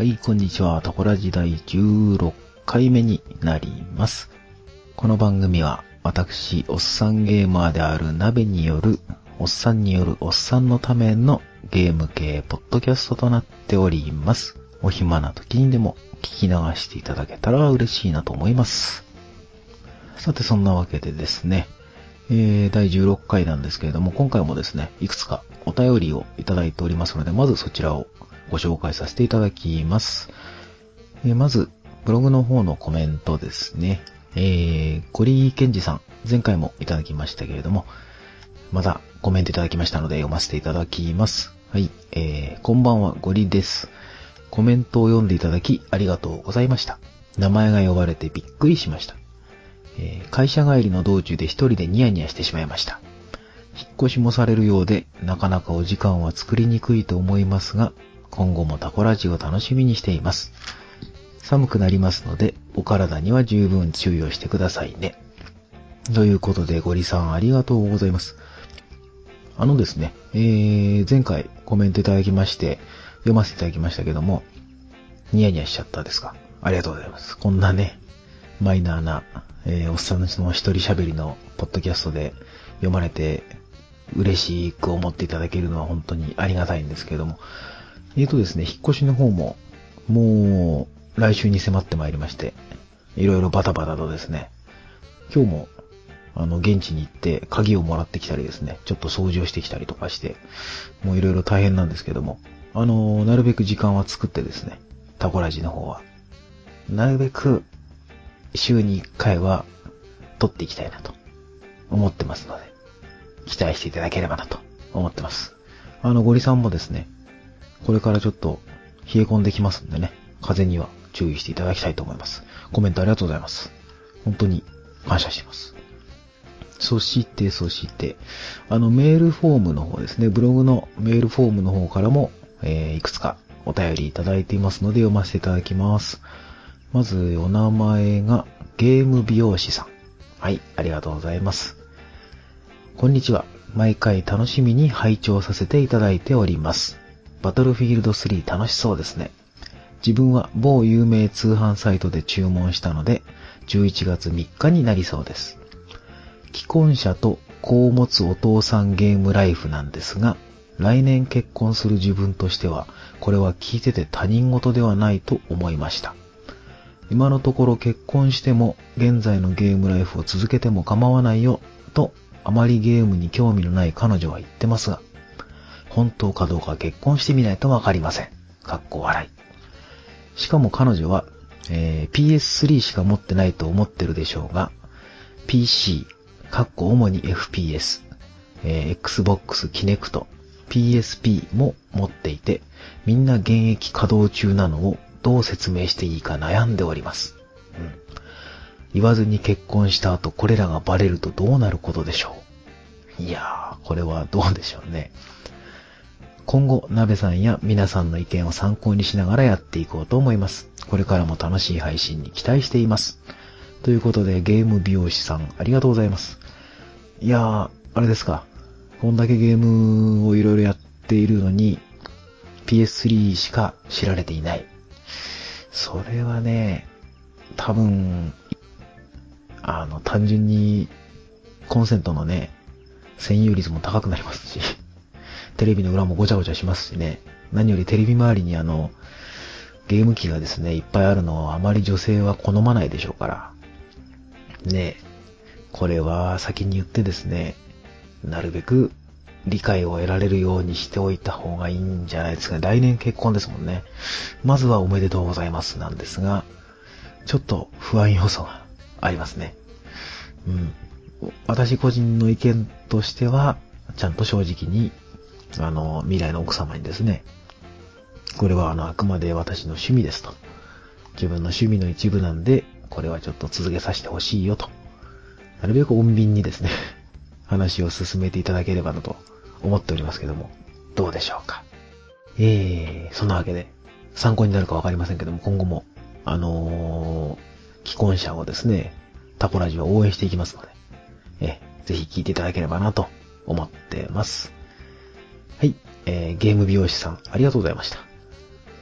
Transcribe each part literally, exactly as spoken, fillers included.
はい、こんにちは。タコラジだいじゅうろっかいめになります。この番組は、私、おっさんゲーマーである鍋による、おっさんによるおっさんのためのゲーム系ポッドキャストとなっております。お暇な時にでも聞き流していただけたら嬉しいなと思います。さて、そんなわけでですね、えー、だいじゅうろっかいなんですけれども、今回もですね、いくつかお便りをいただいておりますので、まずそちらをご紹介させていただきます。えー、まず、ブログの方のコメントですね。えー、ゴリーケンジさん、前回もいただきましたけれども、またコメントいただきましたので読ませていただきます。はい、えー、こんばんは、ゴリです。コメントを読んでいただきありがとうございました。名前が呼ばれてびっくりしました。えー、会社帰りの道中で一人でニヤニヤしてしまいました。引っ越しもされるようで、なかなかお時間は作りにくいと思いますが、今後もタコラジを楽しみにしています。寒くなりますので、お体には十分注意をしてくださいね。ということで、ゴリさんありがとうございます。あのですね、えー、前回コメントいただきまして、読ませていただきましたけども、ニヤニヤしちゃったですか。ありがとうございます。こんなね、マイナーな、えー、おっさんの一人喋りのポッドキャストで読まれて、嬉しく思っていただけるのは本当にありがたいんですけれども、えーとですね、引っ越しの方も、もう、来週に迫ってまいりまして、いろいろバタバタとですね、今日も、あの、現地に行って鍵をもらってきたりですね、ちょっと掃除をしてきたりとかして、もういろいろ大変なんですけども、あの、なるべく時間は作ってですね、タコラジの方は、なるべく、週にいっかいは、撮っていきたいなと、思ってますので、期待していただければなと、思ってます。あの、ゴリさんもですね、これからちょっと冷え込んできますんでね、風には注意していただきたいと思います。コメントありがとうございます。本当に感謝しています。そして、そして、あのメールフォームの方ですね、ブログのメールフォームの方からも、えー、いくつかお便りいただいていますので読ませていただきます。まず、お名前がゲーム美容師さん。はい、ありがとうございます。こんにちは。毎回楽しみに拝聴させていただいております。バトルフィールドスリー楽しそうですね。自分は某有名通販サイトで注文したので、じゅういちがつみっかになりそうです。既婚者と子を持つお父さんゲームライフなんですが、来年結婚する自分としては、これは聞いてて他人事ではないと思いました。今のところ結婚しても、現在のゲームライフを続けても構わないよ、と、あまりゲームに興味のない彼女は言ってますが、本当かどうか結婚してみないとわかりません。かっこ笑い。しかも彼女は、えー、ピーエススリー しか持ってないと思ってるでしょうが、ピーシー、かっこ主に エフピーエス、えー、Xbox Kinect、ピーエスピー も持っていて、みんな現役稼働中なのをどう説明していいか悩んでおります。うん、言わずに結婚した後これらがバレるとどうなることでしょう。いやー、これはどうでしょうね。今後、鍋さんや皆さんの意見を参考にしながらやっていこうと思います。これからも楽しい配信に期待しています。ということで、ゲーム美容師さん、ありがとうございます。いやー、あれですか。こんだけゲームをいろいろやっているのに、ピーエススリー しか知られていない。それはね、多分、あの、単純に、コンセントのね、占有率も高くなりますし、テレビの裏もごちゃごちゃしますしね。何よりテレビ周りにあの、ゲーム機がですね、いっぱいあるのをあまり女性は好まないでしょうから。ねえ、これは先に言ってですね、なるべく理解を得られるようにしておいた方がいいんじゃないですか。来年結婚ですもんね。まずはおめでとうございますなんですが、ちょっと不安要素がありますね。うん。私個人の意見としては、ちゃんと正直に、あの、未来の奥様にですね、これはあの、あくまで私の趣味ですと。自分の趣味の一部なんで、これはちょっと続けさせてほしいよと。なるべく穏便にですね、話を進めていただければなと思っておりますけども、どうでしょうか。えー、そんなわけで、参考になるかわかりませんけども、今後も、あのー、既婚者をですね、タコラジは応援していきますので、えー、ぜひ聞いていただければなと思ってます。はい、えー、ゲーム美容師さん、ありがとうございました。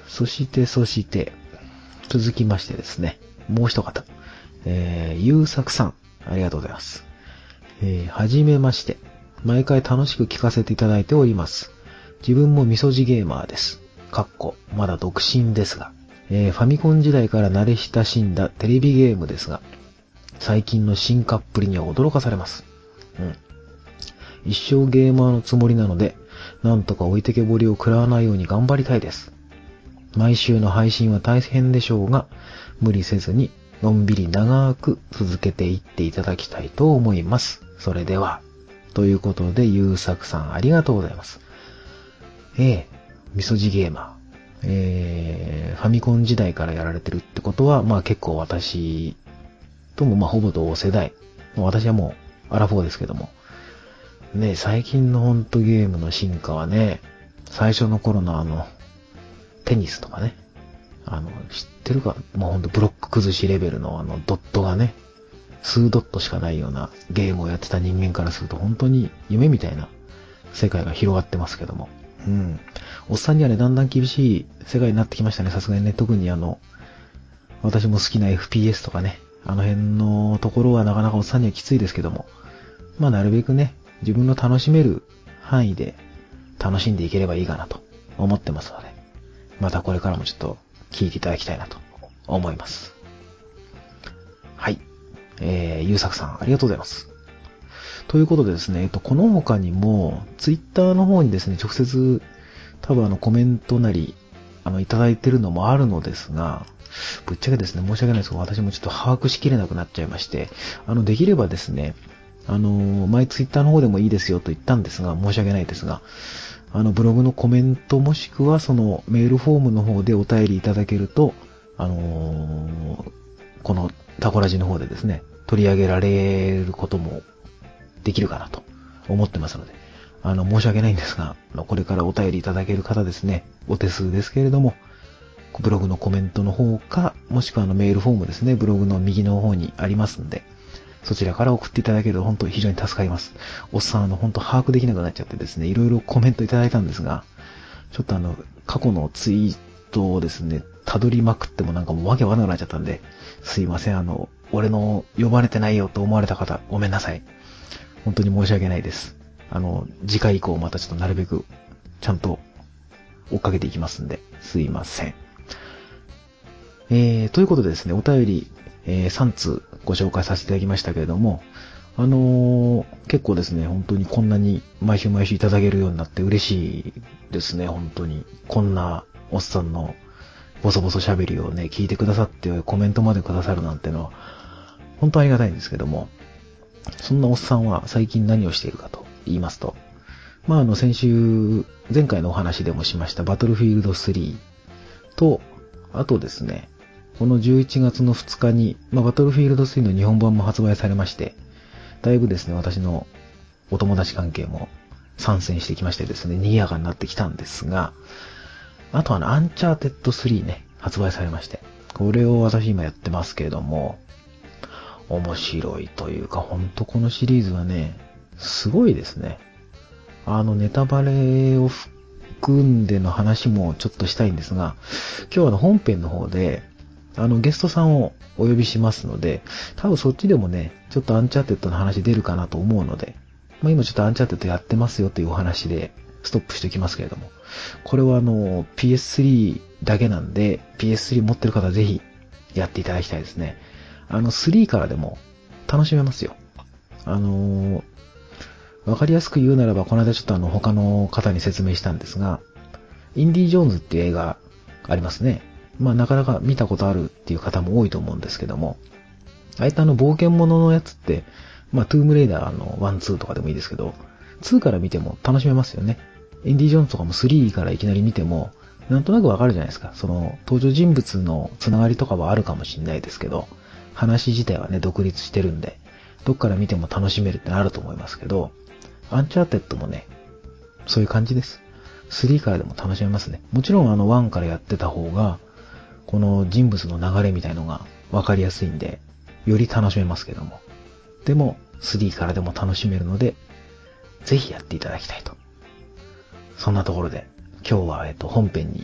そして、そして、続きましてですね、もう一方、えー、ゆうさくさん、ありがとうございます。えー、はじめまして、毎回楽しく聞かせていただいております。自分もみそじゲーマーです。かっこ、まだ独身ですが、えー、ファミコン時代から慣れ親しんだテレビゲームですが、最近の進化っぷりには驚かされます。うん。一生ゲーマーのつもりなので、なんとか置いてけぼりを食らわないように頑張りたいです。毎週の配信は大変でしょうが、無理せずにのんびり長く続けていっていただきたいと思います。それでは、ということで、ゆうさくさんありがとうございます。ええ、みそじゲーマー。えー、ファミコン時代からやられてるってことは、まあ結構私ともまあほぼ同世代。私はもうアラフォーですけども。ね、最近のほんとゲームの進化はね、最初の頃のあの、テニスとかね。あの、知ってるかもうほんとブロック崩しレベルのあのドットがね、数ドットしかないようなゲームをやってた人間からすると本当に夢みたいな世界が広がってますけども。うん。おっさんにはね、だんだん厳しい世界になってきましたね、さすがにね。特にあの、私も好きな エフピーエス とかね、あの辺のところはなかなかおっさんにはきついですけども。まあなるべくね、自分の楽しめる範囲で楽しんでいければいいかなと思ってますので。またこれからもちょっと聞いていただきたいなと思います。はい。えー、ゆうさくさんありがとうございます。ということでですね、えっと、この他にも、ツイッターの方にですね、直接、多分あのコメントなり、あの、いただいてるのもあるのですが、ぶっちゃけですね、申し訳ないですけど、私もちょっと把握しきれなくなっちゃいまして、あの、できればですね、あの、前ツイッターの方でもいいですよと言ったんですが、申し訳ないですが、あの、ブログのコメントもしくはそのメールフォームの方でお便りいただけると、あのー、このタコラジの方でですね、取り上げられることもできるかなと思ってますので、あの、申し訳ないんですが、これからお便りいただける方ですね、お手数ですけれども、ブログのコメントの方か、もしくはあのメールフォームですね、ブログの右の方にありますんで、そちらから送っていただけると本当非常に助かります。おっさんあの本当把握できなくなっちゃってですね、いろいろコメントいただいたんですが、ちょっとあの、過去のツイートをですね、辿りまくってもなんかもうわけわかんなくなっちゃったんで、すいません、あの、俺の呼ばれてないよと思われた方、ごめんなさい。本当に申し訳ないです。あの、次回以降またちょっとなるべく、ちゃんと追っかけていきますんで、すいません。えー、ということでですね、お便り、えー、さん通ご紹介させていただきましたけれども、あのー、結構ですね、本当にこんなに毎週毎週いただけるようになって嬉しいですね、本当に。こんなおっさんのボソボソ喋りをね、聞いてくださってコメントまでくださるなんてのは、本当ありがたいんですけども、そんなおっさんは最近何をしているかと言いますと、まああの先週、前回のお話でもしましたバトルフィールドスリーと、あとですね、このじゅういちがつのふつかに、まあ、バトルフィールドスリーの日本版も発売されまして、だいぶですね、私のお友達関係も参戦してきましてですね、賑やかになってきたんですが、あとあの、アンチャーテッドスリーね、発売されまして、これを私今やってますけれども、面白いというか、ほんとこのシリーズはね、すごいですね。あの、ネタバレを含んでの話もちょっとしたいんですが、今日はあの本編の方で、あの、ゲストさんをお呼びしますので、多分そっちでもね、ちょっとアンチャーテッドの話出るかなと思うので、まあ今ちょっとアンチャーテッドやってますよというお話でストップしておきますけれども、これはあの、ピーエススリー だけなんで、ピーエススリー 持ってる方はぜひやっていただきたいですね。あの、スリーからでも楽しめますよ。あのー、わかりやすく言うならば、この間ちょっとあの、他の方に説明したんですが、インディ・ジョーンズっていう映画ありますね。まあなかなか見たことあるっていう方も多いと思うんですけども、ああいったあの冒険物のやつって、まあトゥームレイダーのワン、ツーとかでもいいですけど、ツーから見ても楽しめますよね。インディ・ジョーンズとかもスリーからいきなり見ても、なんとなくわかるじゃないですか。その登場人物のつながりとかはあるかもしれないですけど、話自体はね、独立してるんで、どっから見ても楽しめるってあると思いますけど、アンチャーテッドもね、そういう感じです。スリーからでも楽しめますね。もちろんあのワンからやってた方が、この人物の流れみたいのが分かりやすいんで、より楽しめますけども。でも、スリーからでも楽しめるので、ぜひやっていただきたいと。そんなところで、今日は、えっと、本編に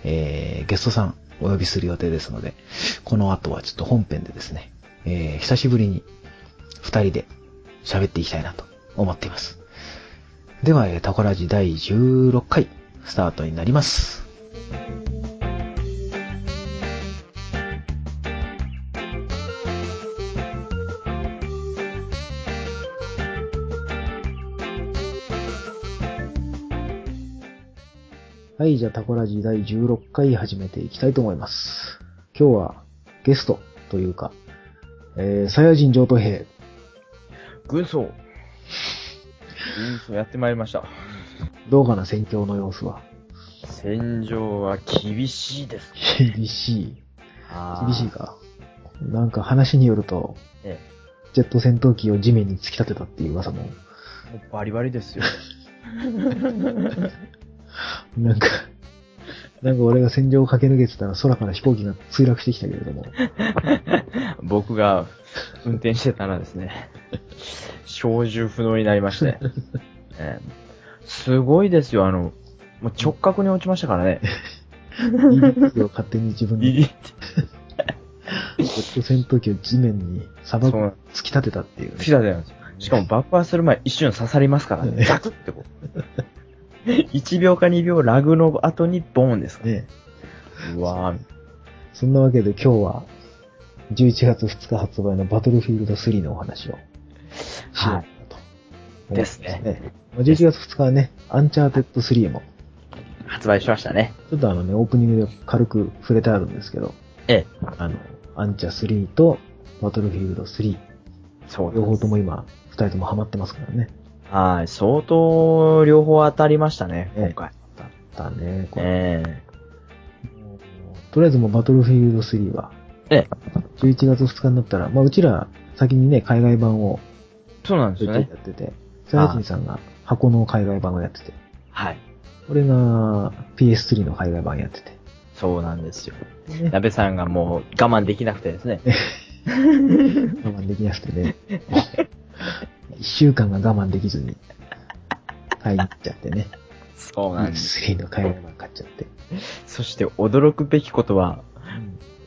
えー、ゲストさんお呼びする予定ですので、この後はちょっと本編でですね、えー、久しぶりに二人で喋っていきたいなと思っています。では、えー、タコラジだいじゅうろっかいスタートになります。はい、じゃあタコラジだいじゅうろっかい始めていきたいと思います。今日はゲストというか、えー、サイヤ人上等兵。 軍曹。軍曹やってまいりました。 どうかな、戦況の様子は。 戦場は厳しいです。 厳しい。厳しいか。なんか話によると、ええ、ジェット戦闘機を地面に突き立てたっていう噂も。もうバリバリですよ。 なんか、なんか俺が戦場を駆け抜けてたら空から飛行機が墜落してきたけれども。 僕が運転してたらですね、操縦不能になりまして、えー。すごいですよ、あの、もう直角に落ちましたからね。 ビリッティを勝手に自分で。ビリッティ。ジェット戦闘機を地面に砂漠突き立てたっていう、ね。 突き立てたんですよ。しかも爆破する前一瞬刺さりますからね。ザクってこう。いちびょうかにびょうラグの後にボーンですかね。うわぁ。 そんなわけで今日はじゅういちがつふつか発売のバトルフィールドスリーのお話をしようかなと、 はい。ですね。 じゅういちがつふつかはね、アンチャーテッドスリーも発売しましたね。 ちょっとあのね、オープニングで軽く触れてあるんですけど、ええ。あの、アンチャスリーとバトルフィールドスリー。そうです。両方とも今、二人ともハマってますからね。 はい、相当両方当たりましたね、今回。 当たったね、これ。ええ。とりあえずもうバトルフィールドスリーは、ええ。じゅういちがつふつかになったら、まあうちら先にね、海外版を、 そうなんですよね。 やってて、サヤジンさんが箱の海外版をやってて、はい。俺が ピーエススリー の海外版やってて。 そうなんですよ。ね、鍋さんがもう我慢できなくてですね。 我慢できなくてね。一週間が我慢できずに買いに行っちゃってね。 そうなんです。 ピーエススリー の海外版買っちゃって。 そして驚くべきことは、うん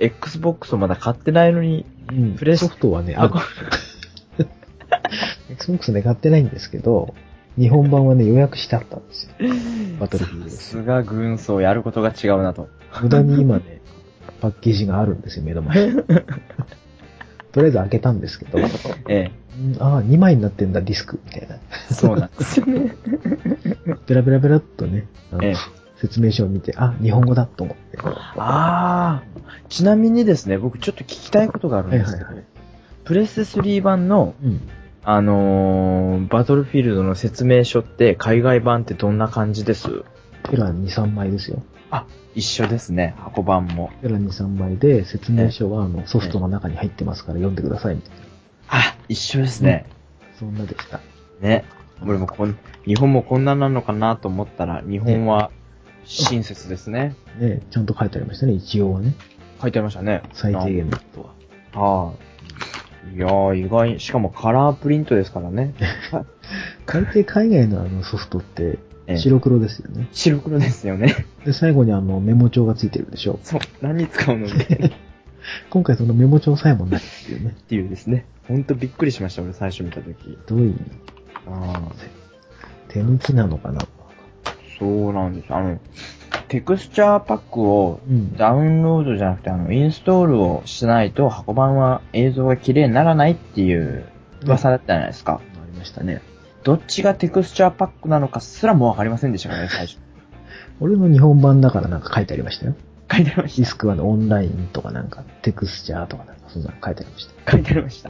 、Xbox をまだ買ってないのに、 うん、プレソフトはね、ある。Xbox ね、買ってないんですけど、日本版はね、予約してあったんですよ。バトルフィールド。 さすが軍曹やることが違うなと。 無駄に今ね、パッケージがあるんですよ、目の前に。とりあえず開けたんですけど、ええ、ああ、にまいになってんだ、ディスク、みたいな。 そうなんですよね。 ペラペラペラっとね、あの、ええ、説明書を見て、あ、日本語だと思って。 ああ、ちなみにですね、僕ちょっと聞きたいことがあるんですけど、はいはいはい、プレステスリー版の、うん、あのー、バトルフィールドの説明書って海外版ってどんな感じです？ ペラに、さんまいですよ。 あ、一緒ですね、箱版も。 ペラに、さんまいで説明書はあのソフトの中に入ってますから読んでくださいみたいな。 あ、一緒ですね。 うん、そんなでした。 ね。俺もこん、日本もこんななのかなと思ったら、日本は親切ですね。 ね、ね、ちゃんと書いてありましたね、一応はね。 書いてありましたね。 最低限のことは。 はい。いやー、意外、しかもカラープリントですからね。 大抵海外のあのソフトって白黒ですよね。 白黒ですよね。 で、最後にあのメモ帳がついてるでしょ。 そう、何に使うのみたいな。 今回そのメモ帳さえもないっていうね。 っていうですね。ほんとびっくりしました、俺最初見たとき。 どういうあ手抜きなのかな。 そうなんです。あの、テクスチャーパックをダウンロードじゃなくて、あの、インストールをしないと箱版は映像が綺麗にならないっていう噂だったじゃないですか。 ありましたね。 どっちがテクスチャーパックなのかすらもわかりませんでしたからね、最初。 俺の日本版だからなんか書いてありましたよ。 書いてありました。 ディスクは、ね、オンラインとかなんか、テクスチャーとかなんか、そんなの書いてありました。 書いてありました。うん、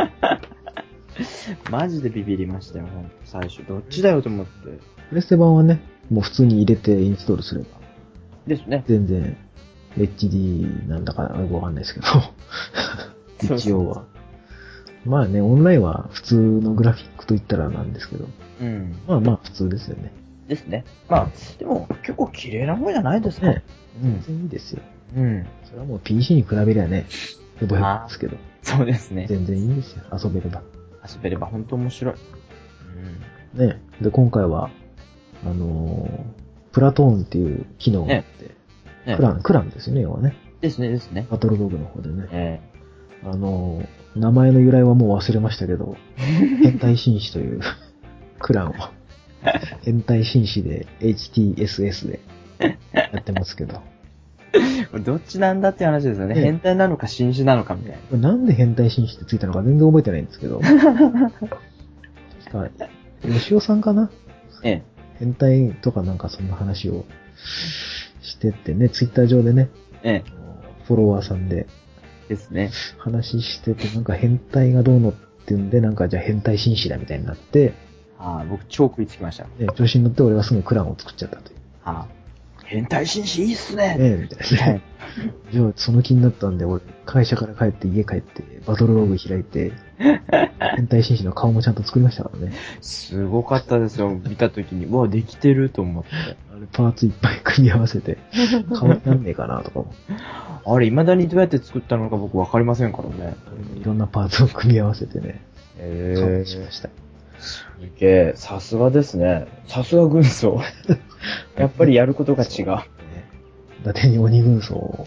マジでビビりましたよ、ほんと、最初。どっちだよと思って。 プレステ版はね、もう普通に入れてインストールすれば。 ですね。 全然、エイチディー なんだかよくわかんないですけど。一応は。そうそうまあね、オンラインは普通のグラフィックと言ったらなんですけど。うん。まあまあ普通ですよね。 ですね。まあ、でも結構綺麗な方じゃないですか。ね。 全然いいですよ。うん。それはもう ピーシー に比べりゃね、ヘボヘボですけど。 そうですね。 全然いいんですよ。遊べれば。 遊べれば本当面白い。 うん。ね。で、今回は、あのー、プラトーンっていう機能があって、ね、 ええ、 クラン、クランですよね、要はね。 ですね、ですね。 バトルログの方でね。 ええあの、名前の由来はもう忘れましたけど、変態紳士というクランを、変態紳士で エイチティーエスエス でやってますけど。 え。どっちなんだって話ですよね。 ね変態なのか紳士なのかみたいな。 これなんで変態紳士ってついたのか全然覚えてないんですけど。確か、吉尾さんかなええ。 変態とかなんかそんな話をしてってね、ツイッター上でね、 ええ。 フォロワーさんでですね。 話してて、なんか変態がどうのっていうんで、なんかじゃあ変態紳士だみたいになって、 ああ、僕超食いつきました。 ね、調子に乗って俺はすぐクランを作っちゃったという。 ああ。変態紳士いいっすね。 ねえ、みたいなね。じゃあその気になったんで、俺、会社から帰って家帰って、バトルログ開いて、変態紳士の顔もちゃんと作りましたからね。 すごかったですよ。見たときに、うわ、できてると思って。 あれ、パーツいっぱい組み合わせて、顔になんねえかなとかも。 あれ、未だにどうやって作ったのか僕わかりませんからね。 いろんなパーツを組み合わせてね、 へ顔えにしました。 すげえ、さすがですね。さすが軍曹。やっぱりやることが違う。 ね伊達に鬼軍曹を。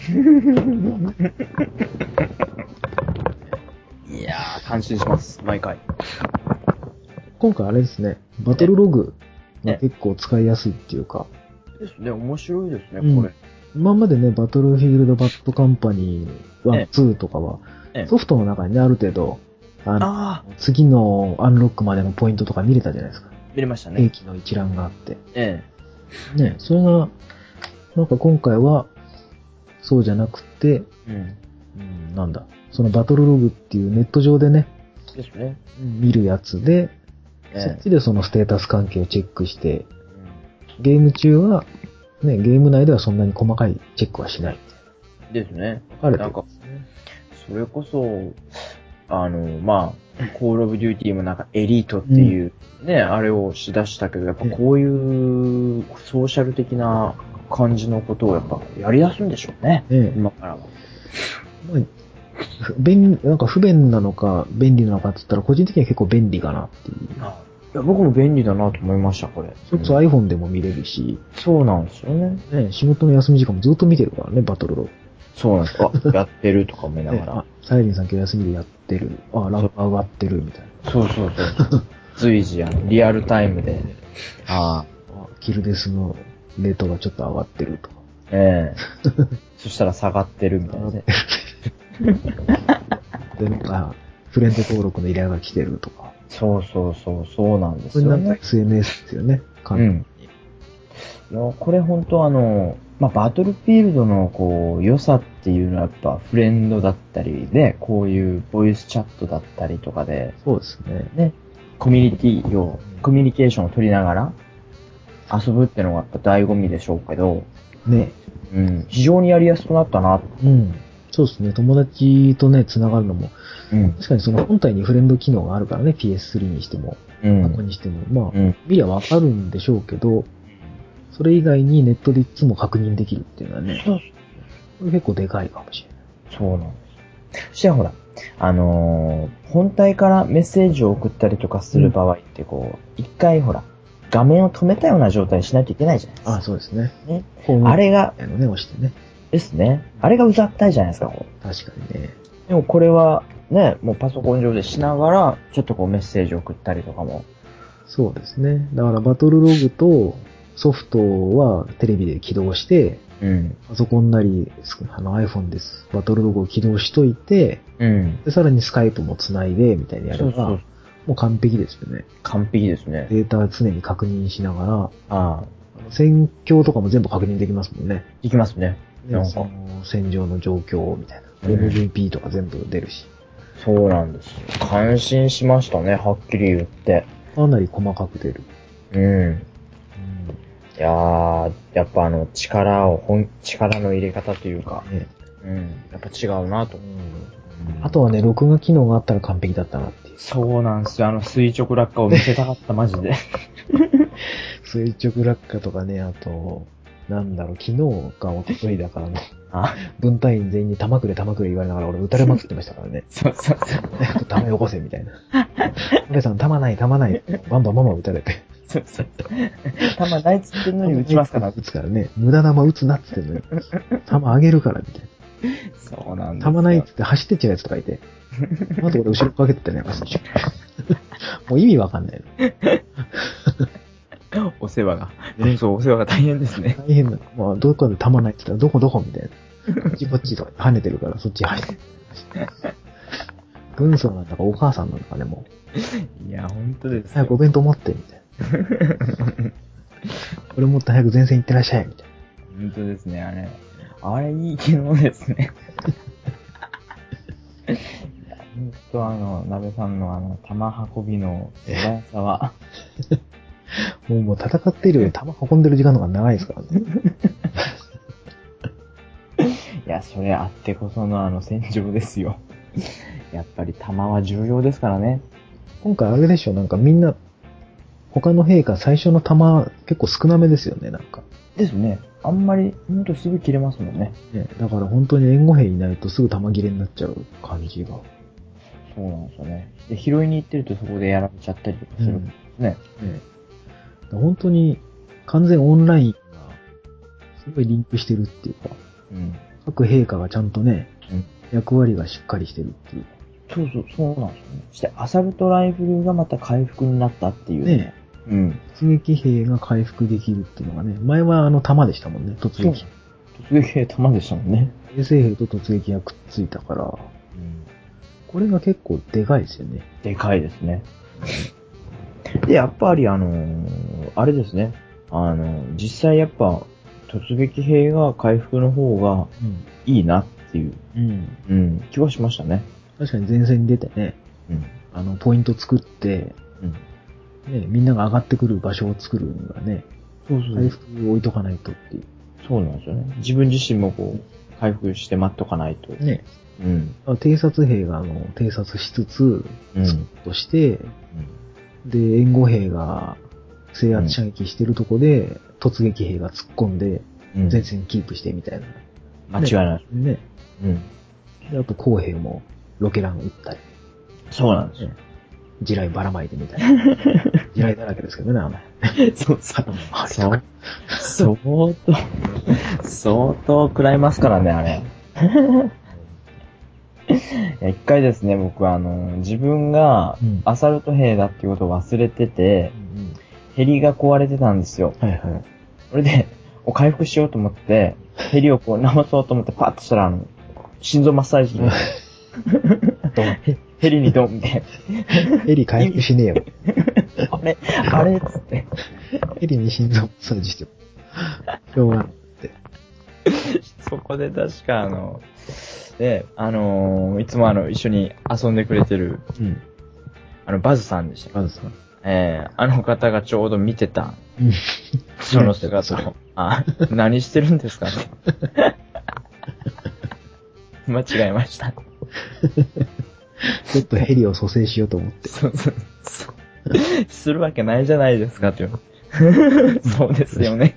いやー、感心します。毎回。 今回あれですね、バトルログが結構使いやすいっていうか、 ですね、面白いですね、 うんこれ。 今までね、バトルフィールドバッドカンパニーワン、 ええツーとかは、 ええソフトの中にね、ある程度、あの、 あ次のアンロックまでのポイントとか見れたじゃないですか。 ー、見れました兵ね。 器の一覧があって。 えね、それが、なんか今回は、そうじゃなくて、 え。うん。 うん、なんだ、そのバトルログっていうネット上でね、 ですね。 見るやつで、そっえちでそのステータス関係をチェックして、 え。 ゲーム中は、ね、ゲーム内ではそんなに細かいチェックはしない。 うん、ですね。 分かれてるなんか、それこそ、あの、まあ、コールオブデューティーもなんかエリートっていうね、あれをしだしたけど、やっぱこういうソーシャル的な感じのことをやっぱやり出すんでしょうね。 ね今からは。 まあふ便、なんか不便なのか便利なのかって言ったら個人的には結構便利かなっていう。 あいや僕も便利だなと思いました、これ。 それこそ iPhone でも見れるし、 そうなんですよね。 ね、仕事の休み時間もずっと見てるからね、バトルログ。 そうなんです。あ、やってるとか思いながね、 ら。 あ、サイリンさん今日休みでやってる。あ、ランク上がってるみたいな。 そうそうそう。随時、あの、リアルタイムで。ああ、キルデスのレートがちょっと上がってるとか。 ええそしたら下がってるみたいなね。 で、なんか、フレンド登録の依頼が来てるとか。 そうそうそう、そうなんですよそれなんかね。 エスエヌエス ですよね。簡単に。 いや、これ本当あの、まあ、バトルフィールドのこう、良さっていうのはやっぱフレンドだったりで、こういうボイスチャットだったりとかで、 そうですね。 ね、コミュニティを、コミュニケーションを取りながら遊ぶってのがやっぱ醍醐味でしょうけど、 ね。 うん、非常にやりやすくなったな。 うん。そうですね。友達とね、繋がるのも、 うん。 確かにその本体にフレンド機能があるからね、ピーエススリー にしても、 う箱ん。 にしても。まあ、 うん。 見りゃわかるんでしょうけど、それ以外にネットでいつも確認できるっていうのはね、 そうこれ結構でかいかもしれない。 そうなんです。そしたらほら、あのー本体からメッセージを送ったりとかする場合ってこう、一回ほら、画面を止めたような状態にしないといけないじゃないですか。 あ、そうですね。 ね。 こうあれが、 あのね、押してね。 ですね。あれがうざったいじゃないですか、こう。 確かにね。 でもこれは、ね、もうパソコン上でしながら、ちょっとこうメッセージを送ったりとかも。 そうですね。だからバトルログとソフトはテレビで起動して、 うん。 パソコンなり、あの iPhone です。バトルログを起動しといて、 うん。 で、さらにスカイプも繋いで、みたいにやれば、 そうそうもう完璧ですよね。 完璧ですね。 データは常に確認しながら、 ああ、 あの戦況とかも全部確認できますもんね。 いきますね。なんかねその戦場の状況みたいな。 うんエムブイピー とか全部出るし。 そうなんですよ。感心しましたね、はっきり言って。 かなり細かく出る。 うん。いやー、やっぱあの、力を、ほん、力の入れ方というか、 ねうん、やっぱ違うなと。 あとはね、録画機能があったら完璧だったなっていう。 そうなんですよ。あの垂直落下を見せたかった、マジで。 垂直落下とかね、あと、なんだろう、昨日か一昨日だからね、 あ、 分隊員全員に玉くれ玉くれ言われながら俺撃たれまくってましたからね。 そうそうそう。 早く玉よこせみたいな。俺さん玉ない玉ない。バンバンバンバン撃たれて。 そうそう。弾ないっつってんのに撃ちますから。 撃つからね。無駄弾撃つなっつってんのよ。弾あげるからみたいな。 そうなんですよ。 弾ないっつって走ってっちゃうやつとかいて。あと俺後ろかけてたね、もう意味わかんないの。お世話が。ね、そう、お世話が大変ですね。 大変なの。まあ、どこで弾ないって言ったら、どこどこみたいな。こっちこっちとか跳ねてるから、そっち走って。軍曹なんだかお母さんなんだかね、もう。いや、ほんとですよ。 早くお弁当持って、みたいな。これ持って早く前線行ってらっしゃい、みたいな。ほんとですね、あれ。あれ、いい機能ですね。ほんとあの、鍋さんのあの、玉運びの素早さは。 もうもう戦っているより玉運んでる時間の方が長いですからね。 いや、それあってこそのあの戦場ですよ。やっぱり弾は重要ですからね。 今回あれでしょ、なんかみんな、他の兵が最初の弾結構少なめですよね、なんか。 ですね。あんまり、ほんとすぐ切れますもんね。 ね、だから本当に援護兵いないとすぐ弾切れになっちゃう感じが。 そうなんですよね。で、拾いに行ってるとそこでやられちゃったりとかするんですね。 うん、ね、本当に完全オンラインがすごいリンクしてるっていうか、うん、各陛下がちゃんとね、うん、役割がしっかりしてるっていうか。 そうそう、そうなんですよね。そしてアサルトライフルがまた回復になったっていうね。ね、 うん。突撃兵が回復できるっていうのがね、前はあの弾でしたもんね、突撃。 突撃兵弾でしたもんね。 衛星兵と突撃がくっついたから、うん、これが結構でかいですよね。 でかいですね。で、やっぱりあのー、あれですね。あのー、実際やっぱ、突撃兵が回復の方がいいなっていう、うん、うん、気はしましたね。 確かに前線に出てね、うん、あの、ポイント作って、うん、ね、みんなが上がってくる場所を作るにはね、そうそう、回復置いとかないとっていう。 そうなんですよね。自分自身もこう、回復して待っとかないと。ね。 うん。偵察兵があの、偵察しつつ、うん、として、うん、で、援護兵が制圧射撃してるとこで、突撃兵が突っ込んで、前線キープしてみたいな。間違いない。 ね。うん。で、あと後兵もロケラン撃ったり。 そうなんですよ。 地雷ばらまいてみたいな。地雷だらけですけどね、あの。 そうそう。そう。相当、相当食らいますからね、あれ。一回ですね、僕はあの、自分がアサルト兵だっていうことを忘れてて、うん、ヘリが壊れてたんですよ。はいはい。それで、回復しようと思って、ヘリをこう直そうと思ってパッとしたら、あの、心臓マッサージ機ヘ, ヘリにドンみたいな。 ヘリ回復しねえよ。 あれあれっつって。 ヘリに心臓マッサージしても。しょうがないって。 そこで確かあの、で、あのー、いつもあの、一緒に遊んでくれてる、うん、あの、バズさんでした。 バズさん。 えー、あの方がちょうど見てた、うん、その姿を、あ、何してるんですかね。間違えました。 ちょっとヘリを蘇生しようと思って。 そうそうそう。するわけないじゃないですかっていう。そうですよね。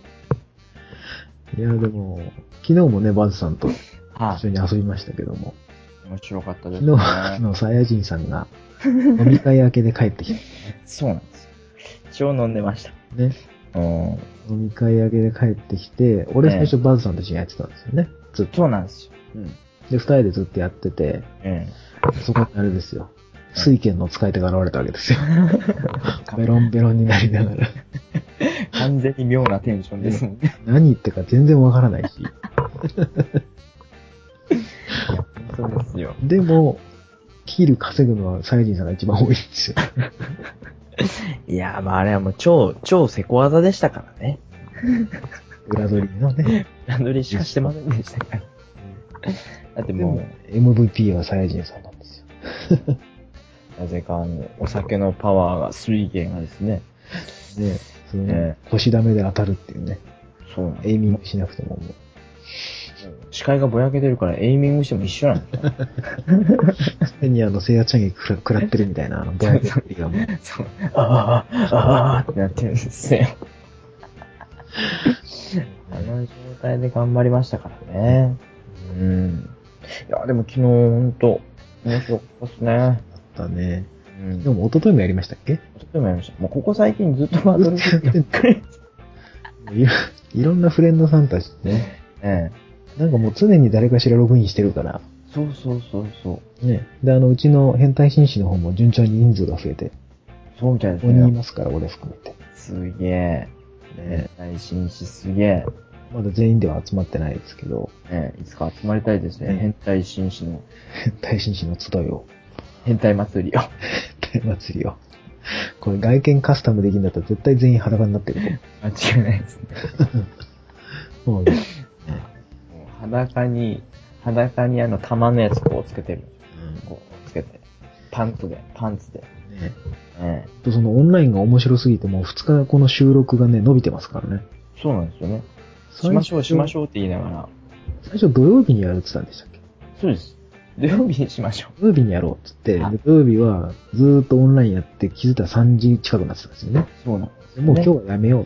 いや、でも、昨日もね、バズさんと一緒に遊びましたけども。 面白かったですね。 昨日、あの、サイヤ人さんが飲み会明けで帰ってきた、ね。 そうなんです。超飲んでました。 ね。飲み会明けで帰ってきて、俺最初バズさんと一緒にやってたんですよね。ずっと。 そうなんですよ。 うん。で、二人でずっとやってて、うん、そこにあれですよ。水拳の使い手が現れたわけですよ。ベロンベロンになりながら。 完全に妙なテンションですもんね。 何言ってか全然わからないし。いや、 そうですよ。 でも、キル稼ぐのはサイジンさんが一番多いんですよ。 いや、まああれはもう超、超セコ技でしたからね。 裏取りのね。 裏取りしかしてませんでしたから。だってもう、エムブイピー はサイジンさんなんですよ。 なぜかあの、お酒のパワーが、水源がですね。 ね、その、ね、腰ダメで当たるっていうね。 そうなんエイミングしなくてももう。 視界がぼやけてるからエイミングしても一緒なんですよ。 変にあの、聖夜チャンゲ食ら食らってるみたいな、あの、ぼやけっぷりがもう。そう。ああ、ああってなってるんですよ。 あの状態で頑張りましたからね。うん。いや、でも昨日ほんと、面白かったですね。 あったね。 うん。 でも、一昨日もやりましたっけ？ 一昨日もやりました。もうここ最近ずっとバトルフィールドやってる。 いろいろんなフレンドさんたちね。 ええ。なんかもう常に誰かしらログインしてるから。 そうそうそうそう。 ね。で、あの、うちの変態紳士の方も順調に人数が増えて。 そうみたいですね。 ここにいますから、俺含めて。 すげえ。ね、変態紳士すげえ。 まだ全員では集まってないですけど。 ね、いつか集まりたいですね。ね、変態紳士の。 変態紳士の集いを。 変態祭りを。 変態祭りを。これ外見カスタムできるんだったら絶対全員裸になってると。 間違いないですね。 もうね。もう裸に、裸にあの玉のやつこうつけてる。うん、こうつけて。パンツで、パンツで。ねえ。とそのオンラインが面白すぎてもうふつかこの収録がね、伸びてますからね。 そうなんですよね。しましょうしましょうって言いながら。 最初土曜日にやるって言ったんでしたっけ？ そうです。土曜日にしましょう。 土曜日にやろうって言って、で土曜日はずーっとオンラインやって気づいたらさんじ近くなってたんですよね。 そうなんです、 ね。もう今日はやめようって。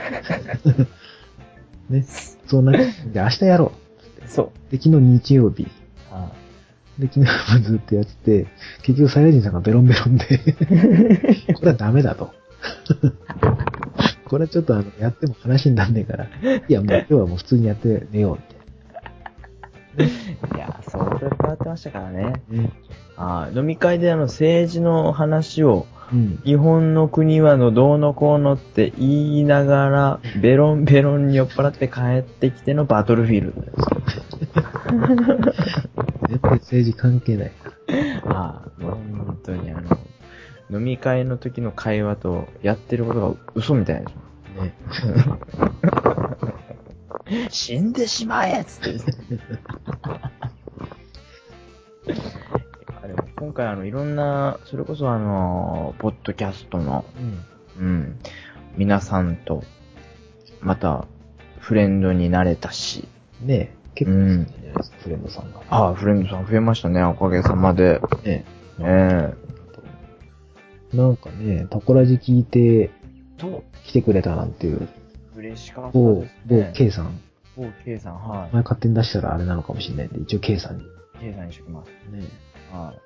ね。そうなって、で明日やろうって。 そう。 で、昨日日曜日。ああで、昨日もずっとやってて、結局サイヤ人さんがベロンベロンで、これはダメだと。これちょっとあの、やっても話になんねえから、いやもう今日はもう普通にやって寝ようって。 いや、相当変わってましたからね。ねあ飲み会であの政治の話を、うん、日本の国はのどうのこうのって言いながら、ベロンベロンに酔っ払って帰ってきてのバトルフィールドです。 絶対政治関係ない。 ああ、もう本当にあの、飲み会の時の会話とやってることが嘘みたいでしょ。ね。死んでしまえっつって。でも今回あのいろんな、それこそあの、ポッドキャストの、うん、うん、皆さんと、また、フレンドになれたし。 ねえ、結構、うん、フレンドさんが。 ああ、フレンドさん増えましたね、おかげさまで。ねえ。ねえ。なんかね、タコラジ聞いて、来てくれたなんていう。 嬉しかったですね。 某、某 K さん。 某 K さん、はい。 前勝手に出したらあれなのかもしれないんで、一応 K さんに。 K さんにしときます。ねえ。はい。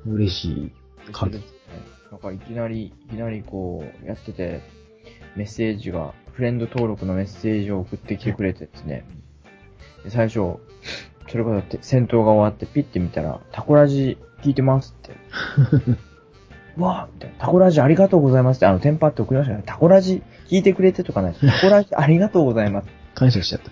嬉しい感じ。 なんかいきなり、いきなりこう、やってて、メッセージが、フレンド登録のメッセージを送ってきてくれてですね。で最初、それこそ戦闘が終わってピッて見たら、タコラジ聞いてますって。わぁみたいな。タコラジありがとうございますって、あの、テンパって送りましたね。タコラジ聞いてくれてとかないです。タコラジありがとうございます。 感謝しちゃった。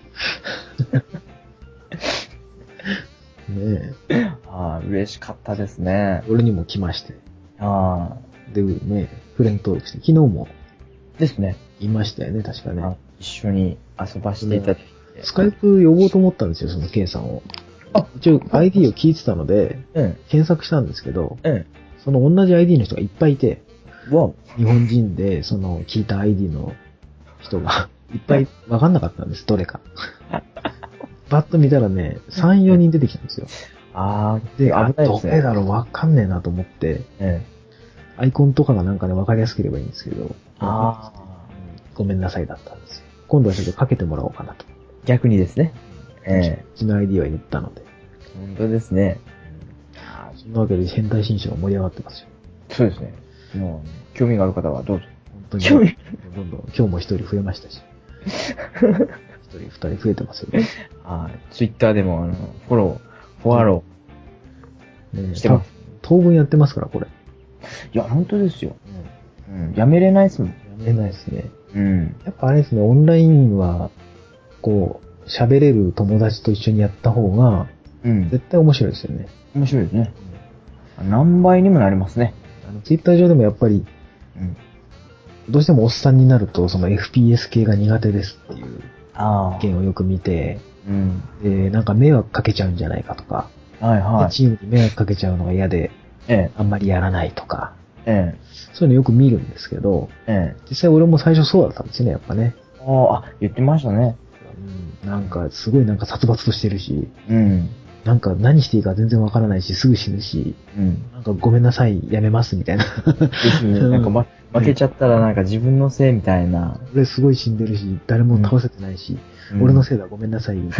ねえ。 ああ、嬉しかったですね。 俺にも来まして。 ああ。で、ね、フレンド登録して、昨日も。 ですね。 いましたよね、確かね。 一緒に遊ばせていただいて。 スカイプ呼ぼうと思ったんですよ、その K さんを。あ、一応 アイディー を聞いてたので、うん、検索したんですけど、うん、その同じ アイディー の人がいっぱいいて、日本人で、その聞いた アイディー の人がいっぱいわかんなかったんです、どれか。バッと見たらね、さん、よにん出てきたんですよ。 あー、 で、危ないですね。どれだろうわかんねえなと思って、うん、アイコンとかがなんかね、わかりやすければいいんですけど、あごめんなさいだったんですよ。今度はちょっとかけてもらおうかなと。 逆にですね。 ええー。うちの アイディー は言ったので。 本当ですね。 うん、そんなわけで変態新書が盛り上がってますよ。 そうですね。もう、ね、興味がある方はどうぞ。 本当に。興味どんどん、今日も一人増えましたし。一人、二人増えてますよね。 はい。ツイッターでも、あの、フォロー、フォアロー、ね、してます。 当分やってますから、これ。 いや、本当ですよ。うん。うん、やめれないですもん。やめれないですね。うん。やっぱあれですね、オンラインは、こう、喋れる友達と一緒にやった方が、うん。絶対面白いですよね。 面白いですね。うん、何倍にもなりますね。 あの、ツイッター上でもやっぱり、うん。どうしてもおっさんになると、その エフピーエス 系が苦手ですっていう意見をよく見て、うん。で、なんか迷惑かけちゃうんじゃないかとか、はいはい。チームに迷惑かけちゃうのが嫌で、ええ。あんまりやらないとか、ええ。そういうのよく見るんですけど、ええ。実際俺も最初そうだったんですよね、やっぱね。 ああ、言ってましたね。 うん。なんか、すごいなんか殺伐としてるし、うん。なんか何していいか全然わからないし、すぐ死ぬし、うん。なんかごめんなさい、やめますみたいな。 ですね。なんか、ま、負けちゃったらなんか自分のせいみたいな。 俺すごい死んでるし、誰も倒せてないし、うん、俺のせいだ、ごめんなさい。い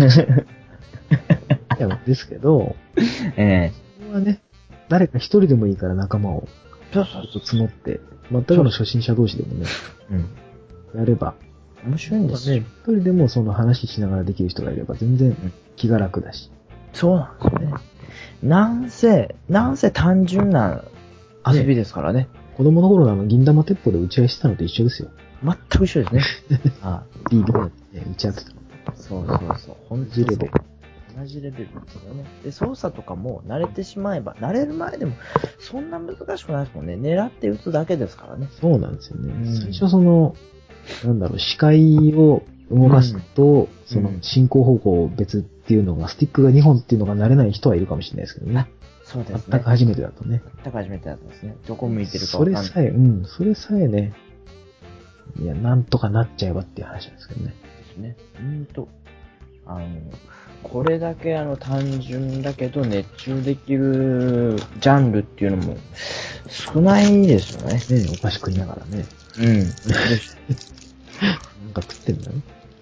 や、ですけど、ええ。それはね、誰か一人でもいいから仲間をそうそうちょっと募って、全くの初心者同士でもね、うん。やれば。 面白いんですよ。 ね、一人でもその話しながらできる人がいれば全然気が楽だし。 そうなんですよね。なんせ、なんせ単純な遊びですからね。ね、 子供の頃のあの銀玉鉄砲で打ち合いしてたのと一緒ですよ。 全く一緒ですね。 ああ、ビービーで打ち合ってたの。 そうそうそう。同じレベル。同じレベルですよね。で、操作とかも慣れてしまえば、慣れる前でもそんな難しくないですもんね。狙って打つだけですからね。 そうなんですよね。うん、最初その、なんだろう、視界を動かすと、うん、その進行方向別っていうのが、スティックがにほんっていうのが慣れない人はいるかもしれないですけどね。 そうですね。 全く初めてだとね。 全く初めてだとですね。どこ向いてるかわかんない。 それさえ、うん、それさえね、いや、なんとかなっちゃえばっていう話なんですけどね。 ですね。うんと、あの、これだけあの単純だけど熱中できるジャンルっていうのも少ないですよね。 ね、お菓子食いながらね。 うん。なんか食ってんだよ。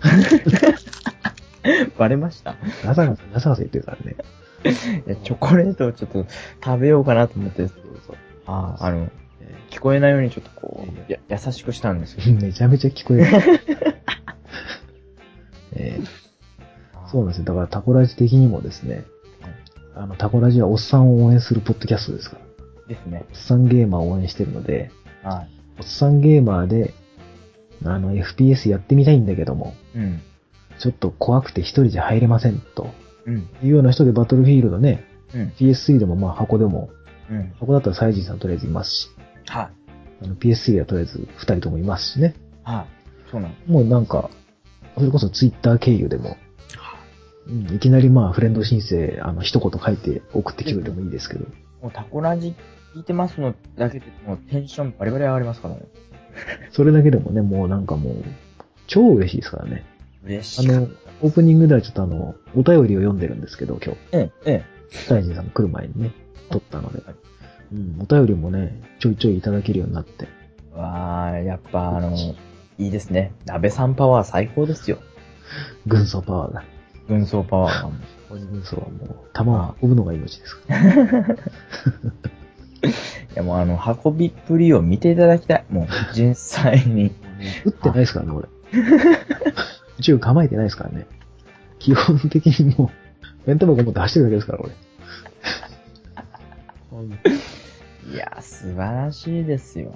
バレました。 ガサガサ、ガサガサ言ってるからね。 いや、チョコレートをちょっと食べようかなと思って、ああ、あの、聞こえないようにちょっとこう、や優しくしたんですよ。 めちゃめちゃ聞こえる。えー、そうなんですよ。だからタコラジ的にもですね、あの、タコラジはおっさんを応援するポッドキャストですから。 ですね。 おっさんゲーマーを応援してるので、 はい。 おっさんゲーマーで、あの、エフピーエス やってみたいんだけども、 うん。 ちょっと怖くて一人じゃ入れませんと。 うん。 いうような人でバトルフィールドね、 うん。 ピーエススリー でもまあ箱でも、 うん。 箱だったらサイジーさんとりあえずいますし、 はい。 あの ピーエススリー はとりあえず二人ともいますしね。 はい。そうなんです。 もうなんか、それこそツイッター経由でも、うん、いきなりまあフレンド申請、あの一言書いて送ってきてくれてもいいですけど。 もうタコラジ聞いてますのだけでもうテンションバリバリ上がりますからね。 それだけでもね、もうなんかもう、超嬉しいですからね。 嬉しい。 あの、オープニングではちょっとあの、お便りを読んでるんですけど、今日。 ええ、ええ。 サイジーさん来る前にね、撮ったので。うん、お便りもね、ちょいちょいいただけるようになって。 わー、やっぱあの、いいですね。鍋さんパワー最高ですよ。 軍曹パワーが。 軍曹パワーが。 鬼軍曹はもう、弾を運ぶのが命ですから。いやもうあの、運びっぷりを見ていただきたい。もう、実際に。 撃ってないですからね、俺。銃構えてないですからね。基本的にもう、弁当箱持って走ってるだけですから、俺。 いや、素晴らしいですよ。ね、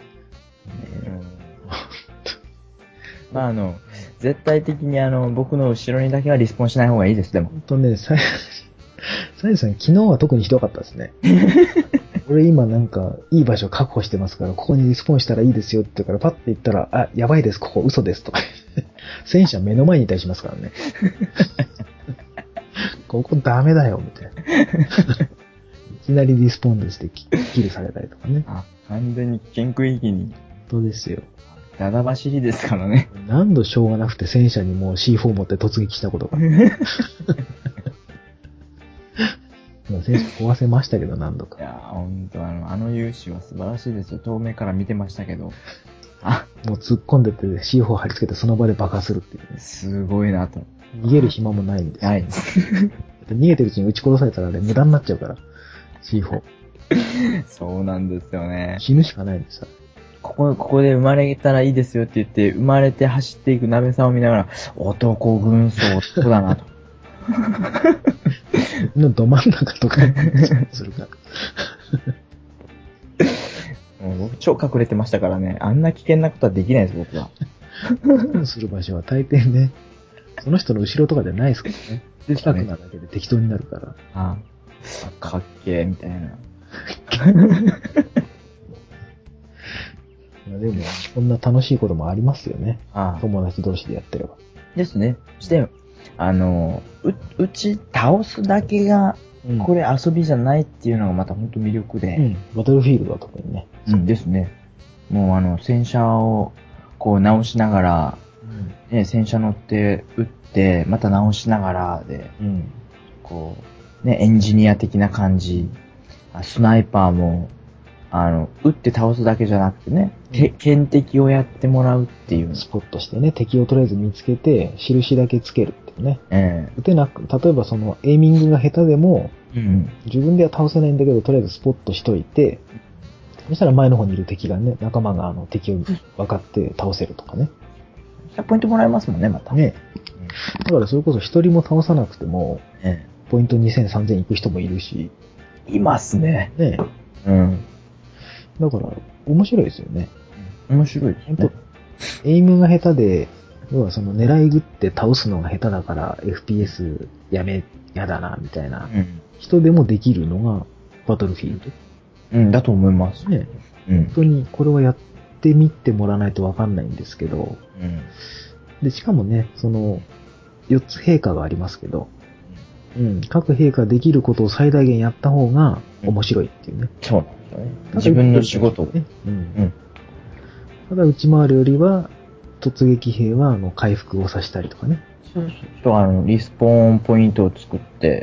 まああの、絶対的にあの、僕の後ろにだけはリスポンしない方がいいです、でも。 ほんとね、サイ、サイさん昨日は特にひどかったですね。俺今なんか、いい場所確保してますから、ここにリスポンしたらいいですよって言うから、パッて言ったら、あ、やばいです、ここ嘘ですとか。戦車目の前にいたりしますからね。ここダメだよ、みたいな。いきなりリスポンドしてキルされたりとかね。 あ、完全に危険区域に。 本当ですよ。 だだ走りですからね。 何度しょうがなくて戦車にもう シーフォー 持って突撃したことが。戦車壊せましたけど、何度か。 いやー、ほんとあの、あの勇姿は素晴らしいですよ。遠目から見てましたけど。あ、 もう突っ込んでって シーフォー 貼り付けてその場で爆破するっていうね。 すごいなと。 逃げる暇もないんですよ。 ないです。 逃げてるうちに撃ち殺されたらね、無駄になっちゃうから。シーフォー。 そうなんですよね。 死ぬしかないんですよ。 ここ、ここで生まれたらいいですよって言って、生まれて走っていく鍋さんを見ながら、男軍曹男だなと。 のど真ん中とかにするから。 もう僕超隠れてましたからね。あんな危険なことはできないです、僕は。 する場所は大抵ね、その人の後ろとかじゃないですからね。近くなだけで適当になるから。 ああ、かっけーみたいな。 でも、こんな楽しいこともありますよね。 ああ友達同士でやってれば。 ですね。して、あの、う、うち倒すだけが、これ遊びじゃないっていうのがまた本当魅力で。 うん。バトルフィールドは特にね。 うんですね。もうあの、戦車をこう直しながら、うん、ね、戦車乗って撃って、また直しながらで、うん、こう、ね、エンジニア的な感じ。スナイパーも、あの、撃って倒すだけじゃなくてね、うん、剣敵をやってもらうっていう。 スポットしてね、敵をとりあえず見つけて、印だけつけるっていうね。ええー。撃てなく、例えばその、エイミングが下手でも、うん、自分では倒せないんだけど、とりあえずスポットしといて、 そしたら前の方にいる敵がね、仲間があの敵を分かって倒せるとかね。 じゃポイントもらえますもんね、また。 ね。だからそれこそ一人も倒さなくても、 ねポイントにせん、さんぜんいく人もいるし。 いますね。 ね。 うん。 だから、面白いですよね。 面白いですね。 本当エイムが下手で、要はその狙い撃って倒すのが下手だから エフピーエス やめ、やだな、みたいなうん。 人でもできるのがバトルフィールド。 うん、だと思います。 ね。 うん本。当にこれはやってみてもらわないとわかんないんですけど、 うん。 で、しかもね、その、よっつ陛下がありますけど、うん、各陛下できることを最大限やった方が面白いっていうね。 そうなんですよね。自分の仕事を。 ね。うん。 うん。 ただ内回るよりは、突撃兵はあの回復をさせたりとかね。 そうそうそう。あの、リスポーンポイントを作って、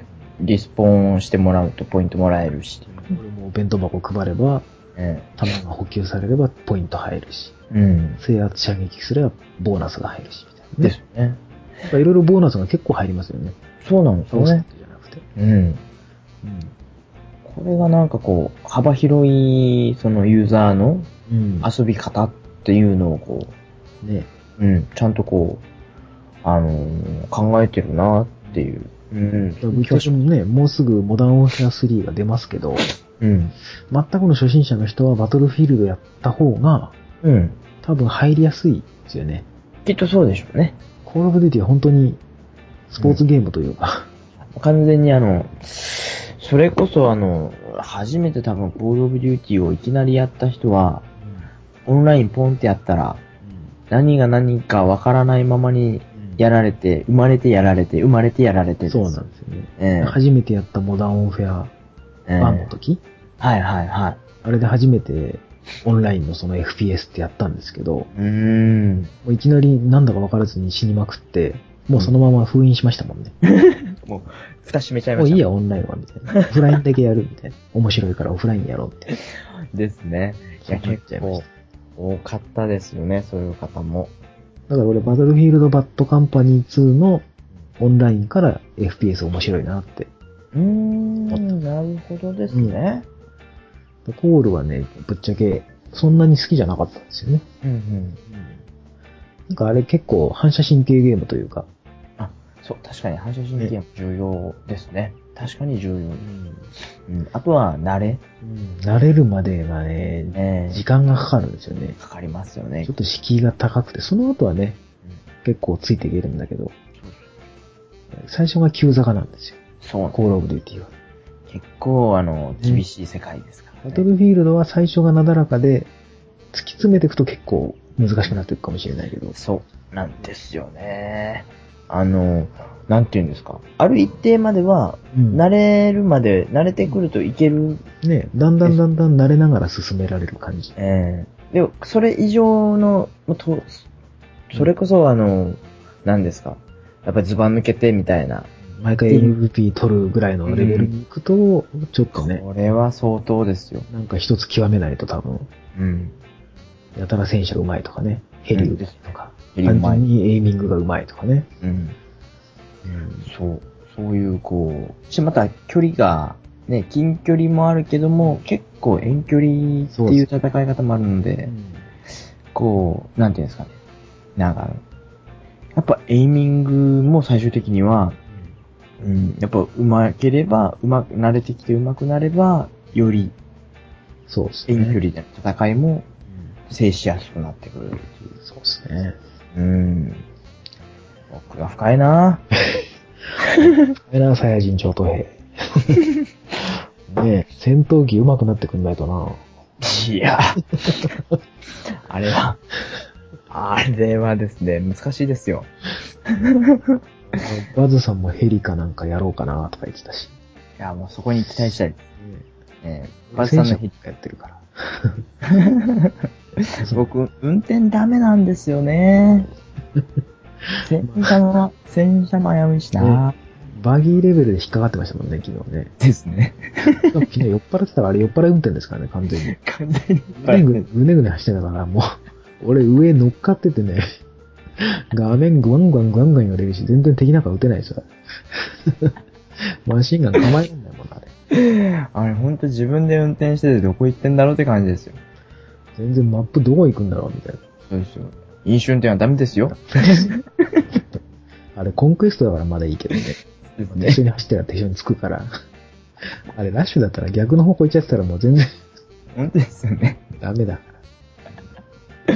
リスポーンしてもらうとポイントもらえるし。 これも弁当箱配れば、 え弾が補給されればポイント入るし、 え。うん。 制圧射撃すればボーナスが入るし、みたいなね。 ですね。 なんかいろいろボーナスが結構入りますよね。 そうなんですよね倒すだ。けじゃなくて。 うん。 うん。 これがなんかこう、幅広い、そのユーザーのうん。 遊び方っていうのをこね。 う、うん、ちゃんとこう、あのー考えてるなっていう。うん。 ぶっちゃけね、もうすぐモダンオーフェアスリーが出ますけど、 うん。 全くの初心者の人はバトルフィールドやった方が、 うん。 多分入りやすいですよね。 きっとそうでしょうね。 コールオブデューティは本当にスポーツゲームというか、 完全にあの、それこそあの、初めて多分コールオブデューティーをいきなりやった人は、オンラインポンってやったら、何が何かわからないままにやられて、生まれてやられて、生まれてやられて。 そうなんですよね。 ええ初めてやったモダンオーフェアええワンの時、 はいはいはい。 あれで初めてオンラインのその エフピーエス ってやったんですけど、 うーん。 もういきなりなんだか分からずに死にまくって、もうそのまま封印しましたもんね。 もう、蓋閉めちゃいました。 もういいや、オンラインは、みたいな。オフラインだけやる、みたいな。面白いからオフラインやろう、みたいな。 ですね。いや、 そうなっ結構ちゃいました、 多かったですよね、そういう方も。 だから俺、バトルフィールドバッドカンパニーツーのオンラインから エフピーエス 面白いなって。 うーん、なるほどですね。 コールはね、ぶっちゃけ、そんなに好きじゃなかったんですよね。 うんうん。 なんかあれ結構反射神経ゲームというか。 あ、そう、確かに反射神経も重要ですね。確かに重要。うん。あとは、慣れ。 うん、慣れるまでがね、 ね時間がかかるんですよね。 かかりますよね。 ちょっと敷居が高くて、その後はね、結構ついていけるんだけど、最初が急坂なんですよ。 そう。 コールオブデューティーは。 結構、あの、厳しい世界ですからね。 バトルフィールドは最初がなだらかで、突き詰めていくと結構難しくなっていくかもしれないけど。 そう。なんですよね。あの、なんて言うんですか。ある一定までは、 うん慣れるまで、慣れてくるといける。 ね、だんだんだんだん慣れながら進められる感じ。 ええでも、それ以上の、と、それこそあの、何ですか。やっぱりズバ抜けてみたいな。 毎回 エムブイピー 取るぐらいのレベルに行くと、ちょっとね、 これは相当ですよ。 なんか一つ極めないと多分、 うん。 やたら戦車上手いとかね、ヘリうまいとか、 ヘリうまい単純にエイミングが上手いとかね。 うん。そう。そういう、こう、し、また距離が、ね、近距離もあるけども、結構遠距離っていう戦い方もあるので、こう、なんていうんですかね。なんか、やっぱエイミングも最終的には、うん、やっぱ上手ければ、上手く、慣れてきて上手くなれば、よりそうですね。 遠距離での戦いも制しやすくなってくるっていう。 そうですね。 うん。奥が深いなエラーサイヤ人超等兵。ねえ、戦闘機上手くなってくんないとな。 いや、あれは、あれはですね、難しいですよ。 バズさんもヘリかなんかやろうかなとか言ってたし。 いや、もうそこに期待したいです。えー、ババズさんの日ズさんのヘリかやってるから。 僕、運転ダメなんですよね。洗車も、洗車も危ういしな、 バギーレベルで引っかかってましたもんね、昨日ね。 ですね。 昨日酔っ払ってたから、あれ酔っ払い運転ですからね、完全に。 完全に。 ぐねぐね、ぐねぐね走ってたから、もう、俺上乗っかっててね、画面グワングワングワングワン言われるし、全然敵なんか撃てないですよ。マシンガン構えるんだよ、もんあれ。 あれほんと自分で運転しててどこ行ってんだろうって感じですよ。 全然マップどこ行くんだろうみたいな。 そうですよ。飲酒運転はダメですよ。 あれコンクエストだからまだいいけどね。 ですね。 一緒に走ってたら一緒に着くから。あれラッシュだったら逆の方向行っちゃってたらもう全然本当ですよね。 ダメだから。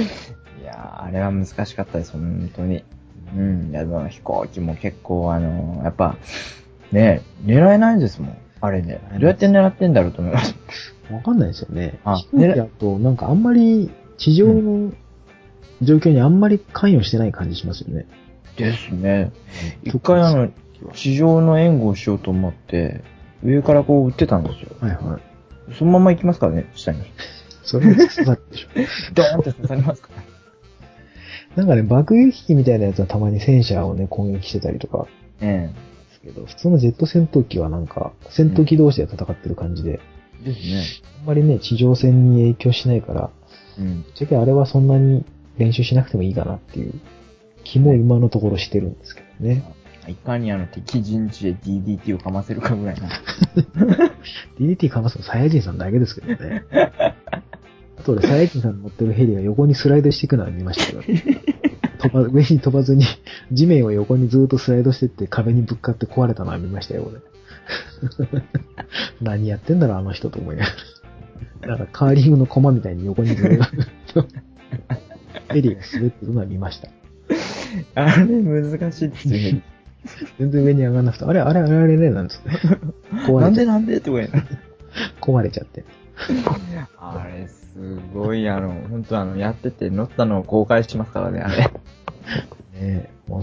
いやー、あれは難しかったです、本当に。うん。いや、でも飛行機も結構あのー、やっぱ、ね、狙えないですもん。あれね。どうやって狙ってんだろうと思います。 わかんないですよね。 あ飛行機だとなんかあんまり地上の状況にあんまり関与してない感じしますよね。 ですね。一回あの、地上の援護をしようと思って、上からこう撃ってたんですよ。 はいはい。 そのまま行きますからね、下に。 それ刺さるでしょ。 ドーンって刺さりますから。 なんかね、爆撃機みたいなやつはたまに戦車をね、攻撃してたりとか。 えですけど、普通のジェット戦闘機はなんか、戦闘機同士で戦ってる感じで、 え。ですね。 あんまりね、地上戦に影響しないから、 うん。 ぶっちゃけあれはそんなに練習しなくてもいいかなっていう気も今のところしてるんですけどね。 いかにあの敵陣地で ディーディーティー をかませるかぐらいな。 ディーディーティー かますのサイヤ人さんだけですけどね。あと俺サイヤ人さんの乗ってるヘリが横にスライドしていくのは見ましたけど、飛ば上に飛ばずに地面を横にずーっとスライドしてって壁にぶっかって壊れたのは見ましたよ、俺。何やってんだろう、あの人と思いながら。なんかカーリングのコマみたいに横にずーっとヘリが滑ってるのは見ました。 あれ難しいですよ。 全然上に上がらなくて、あれ、あれ、あれ、あれね、なんつって。壊れちゃって。 なんでなんでってこれ。 壊れちゃって。 あれ、すごい、あの、本当あの、やってて乗ったのを公開しますからね、あれ。ねえ、もう、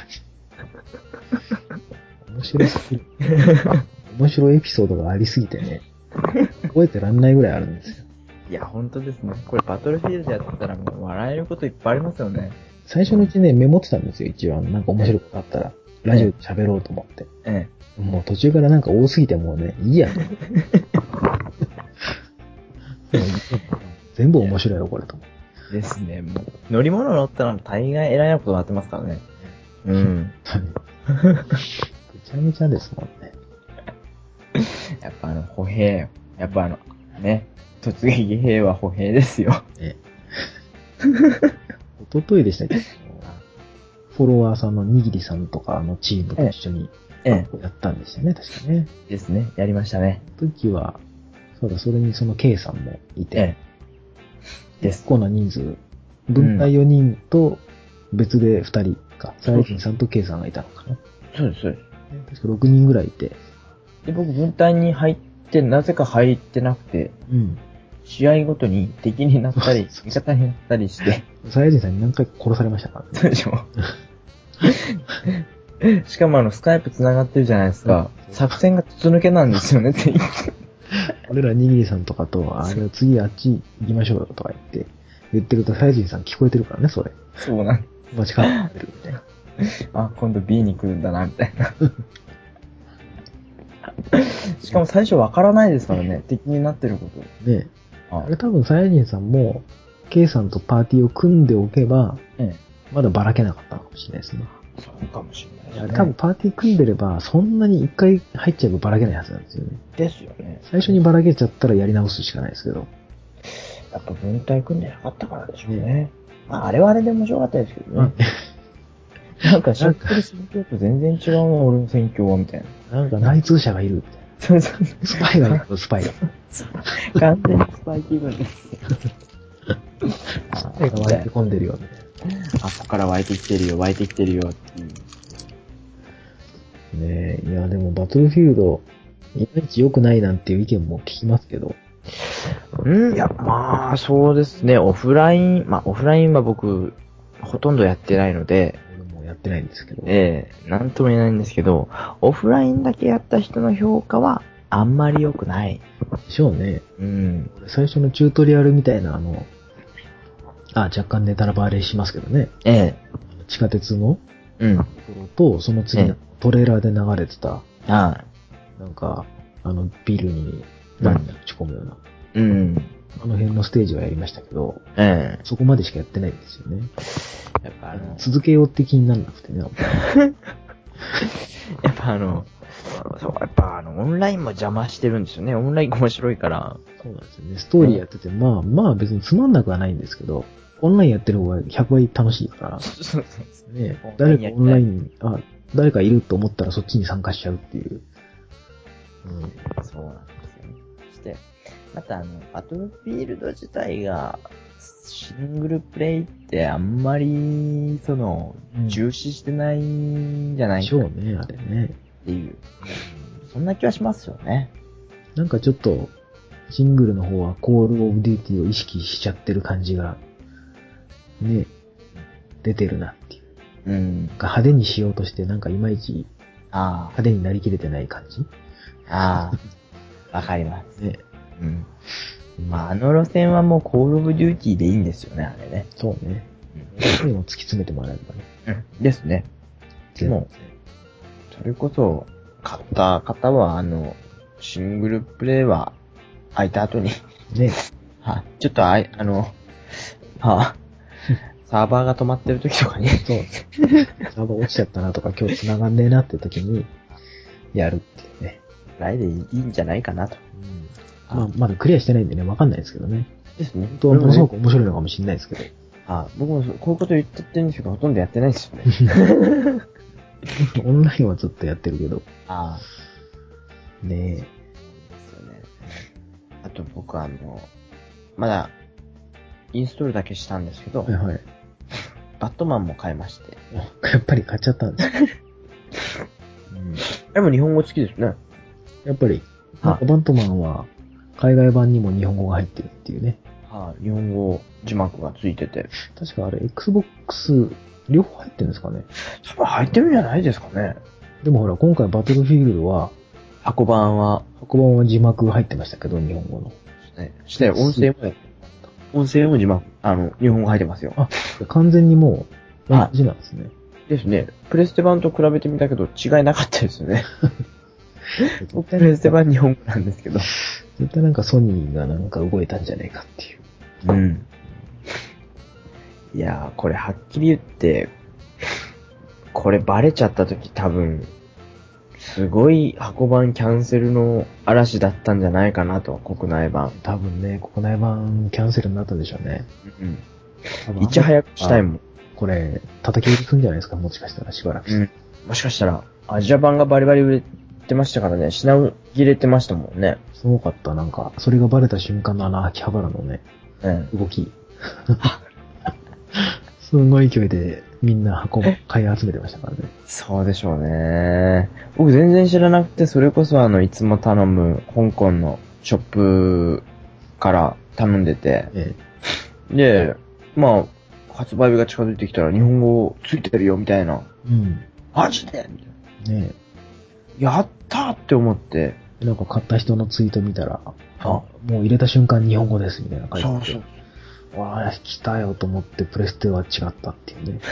面白すぎる。面白いエピソードがありすぎてね、覚えてらんないぐらいあるんですよ。 いや、本当ですね。これバトルフィールドやってたらもう笑えることいっぱいありますよね。 最初のうちね、メモってたんですよ、一応。なんか面白いことあったら。ラジオで喋ろうと思って。 ええ。もう途中からなんか多すぎてもうね、いいやと思って。全部面白いよ、これと。 え。ですね。もう、乗り物乗ったら大概偉いなことになってますからね。うん。 めちゃめちゃですもんね。 やっぱあの、歩兵。やっぱあの、ね。突撃兵は歩兵ですよ。 ええ。一昨日でしたっけ、フォロワーさんのにぎりさんとかのチームと一緒にやったんですよね、確かね。 ですね。やりましたね。 その時は、そうだ、それにその K さんもいて、 ええ、です。 結構な人数、分隊よにんと別でふたりか、サイジンさんと K さんがいたのかな。 そうです、そうです。 確かろくにんぐらいいて。 で、僕分隊に入って、なぜか入ってなくて、 うん。 試合ごとに敵になったり、味方になったりして。 サイジンさんに何回か殺されましたからね。 そうでしょ。しかもあの、スカイプ繋がってるじゃないですか。作戦が筒抜けなんですよねって言って。 俺らにぎりさんとかと、あれ次あっち行きましょうよとか言って、言ってるとサイジンさん聞こえてるからね、それ。 そうなん間違ってるみたいな。 あ、今度 B に来るんだな、みたいな。しかも最初わからないですからね、敵になってること。 ねああれ多分サイジンさんも、K さんとパーティーを組んでおけば、 ええ、 まだばらけなかったのかもしれないですね。 そうかもしれないですね。 多分パーティー組んでれば、そんなに一回入っちゃえばばらけないはずなんですよね。 ですよね。 最初にばらけちゃったらやり直すしかないですけど。 やっぱ分隊組んでなかったからでしょうね。ねまあ、あれはあれで面白かったですけどね。なんか、シャッフル戦況と全然違うな、俺の戦況は、みたいな。 なんか内通者がいるみたいな。 そうそうそう。 スパイがいる、スパイが。 完全にスパイ気分です。 スパイが湧いて込んでるよ、みたいな。 あ、ここから湧いてきてるよ、湧いてきてるよ、っていう。 ねえ、いや、でもバトルフィールド、いまいち良くないなんていう意見も聞きますけど。 うん、いや、まあ、そうですね。オフライン、まあ、オフラインは僕、ほとんどやってないので、 俺もやってないんですけど。 ええなんとも言えないんですけど、オフラインだけやった人の評価は、あんまり良くない。 でしょうね。 うん。 俺最初のチュートリアルみたいな、あの、あ、若干ネタバレしますけどね。 ええ地下鉄のうん。 ところと、その次のトレーラーで流れてた、 あなんか、あの、ビルにバンに打ち込むような、 うん。 あの辺のステージはやりましたけど、 ええそこまでしかやってないんですよね。 やっぱあの、 続けようって気にならなくてね。 やっぱあの、そう、やっぱあの、 オンラインも邪魔してるんですよね。オンラインが面白いから。 そうなんですよね。ストーリーやってて、まあまあ別につまんなくはないんですけど、オンラインやってる方がひゃくばい楽しいから。 そうそうそうね、誰かオンライン、あ、誰かいると思ったらそっちに参加しちゃうっていう。 うん、そうなんですよね。そして、またあの、バトルフィールド自体が、シングルプレイってあんまり、その、うん、重視してないんじゃないか。 そうね、あれね。 っていう、うん。そんな気はしますよね。 なんかちょっと、シングルの方はコールオブデューティーを意識しちゃってる感じが、ね、出てるなっていう。うん。なんか派手にしようとして、なんかいまいち、ああ。派手になりきれてない感じ。 ああ。わかります。ね。うん。まあ、あの路線はもうコールオブデューティーでいいんですよね、あれね。 そうね。そういうのを突き詰めてもらえればね。うん。ですね。でも、それこそ、買った方は、あの、シングルプレイは、開いた後に。ね。はちょっとあい、あの、はサーバーが止まってる時とかに。そう。 サーバー落ちちゃったなとか、今日繋がんねえなって時に、やるっていうね。 ライでいいんじゃないかなと。 うん、まあ、まだクリアしてないんでね、わかんないですけどね。 ですね。 本当はものすごく面白いのかもしれないですけど。 ああ、僕もこういうこと言ってってるんですけど、ほとんどやってないですよね。 オンラインはずっとやってるけど。 ああ。ねえ。 ですよね。あと僕はあの、まだ、インストールだけしたんですけど、はいはい。バットマンも買いまして。 やっぱり買っちゃったんですか、 うん、でも日本語好きですね。 やっぱり、バットマンは海外版にも日本語が入ってるっていうね。 はい、日本語字幕がついてて。 確かあれ、Xbox 両方入ってるんですかね。 多分入ってるんじゃないですかね。 でもほら、今回バトルフィールドは、 箱版は、 箱版は字幕が入ってましたけど、日本語の。 ね、して、音声も、音声も字幕、あの、日本語入ってますよ。 あ、完全にもう、同じなんですね。 ですね。プレステ版と比べてみたけど、違いなかったですよね。プレステ版日本語なんですけど。 絶対なんかソニーがなんか動いたんじゃねえかっていう。 うん。いやー、これはっきり言って、これバレちゃった時多分、すごい箱版キャンセルの嵐だったんじゃないかなと、国内版。 多分ね、国内版キャンセルになったでしょうね。 うん。いち早くしたいもん。 これ、叩き売りするんじゃないですか、もしかしたらしばらく。 うん。もしかしたら、アジア版がバリバリ売れてましたからね、品切れてましたもんね。 すごかった、なんか、それがバレた瞬間のあの秋葉原のね、うん、動き。すごい勢いでみんな箱買い集めてましたからね。 そうでしょうね。僕全然知らなくて、それこそあの、いつも頼む香港のショップから頼んでて、ええ、で、まあ、発売日が近づいてきたら日本語ついてるよみたいな。うん。マジでみたいな。ねえ。やったーって思って。 なんか買った人のツイート見たら、あ、もう入れた瞬間日本語ですみたいな感じで。そうそう。わあ、来たよと思ってプレステは違ったっていうね。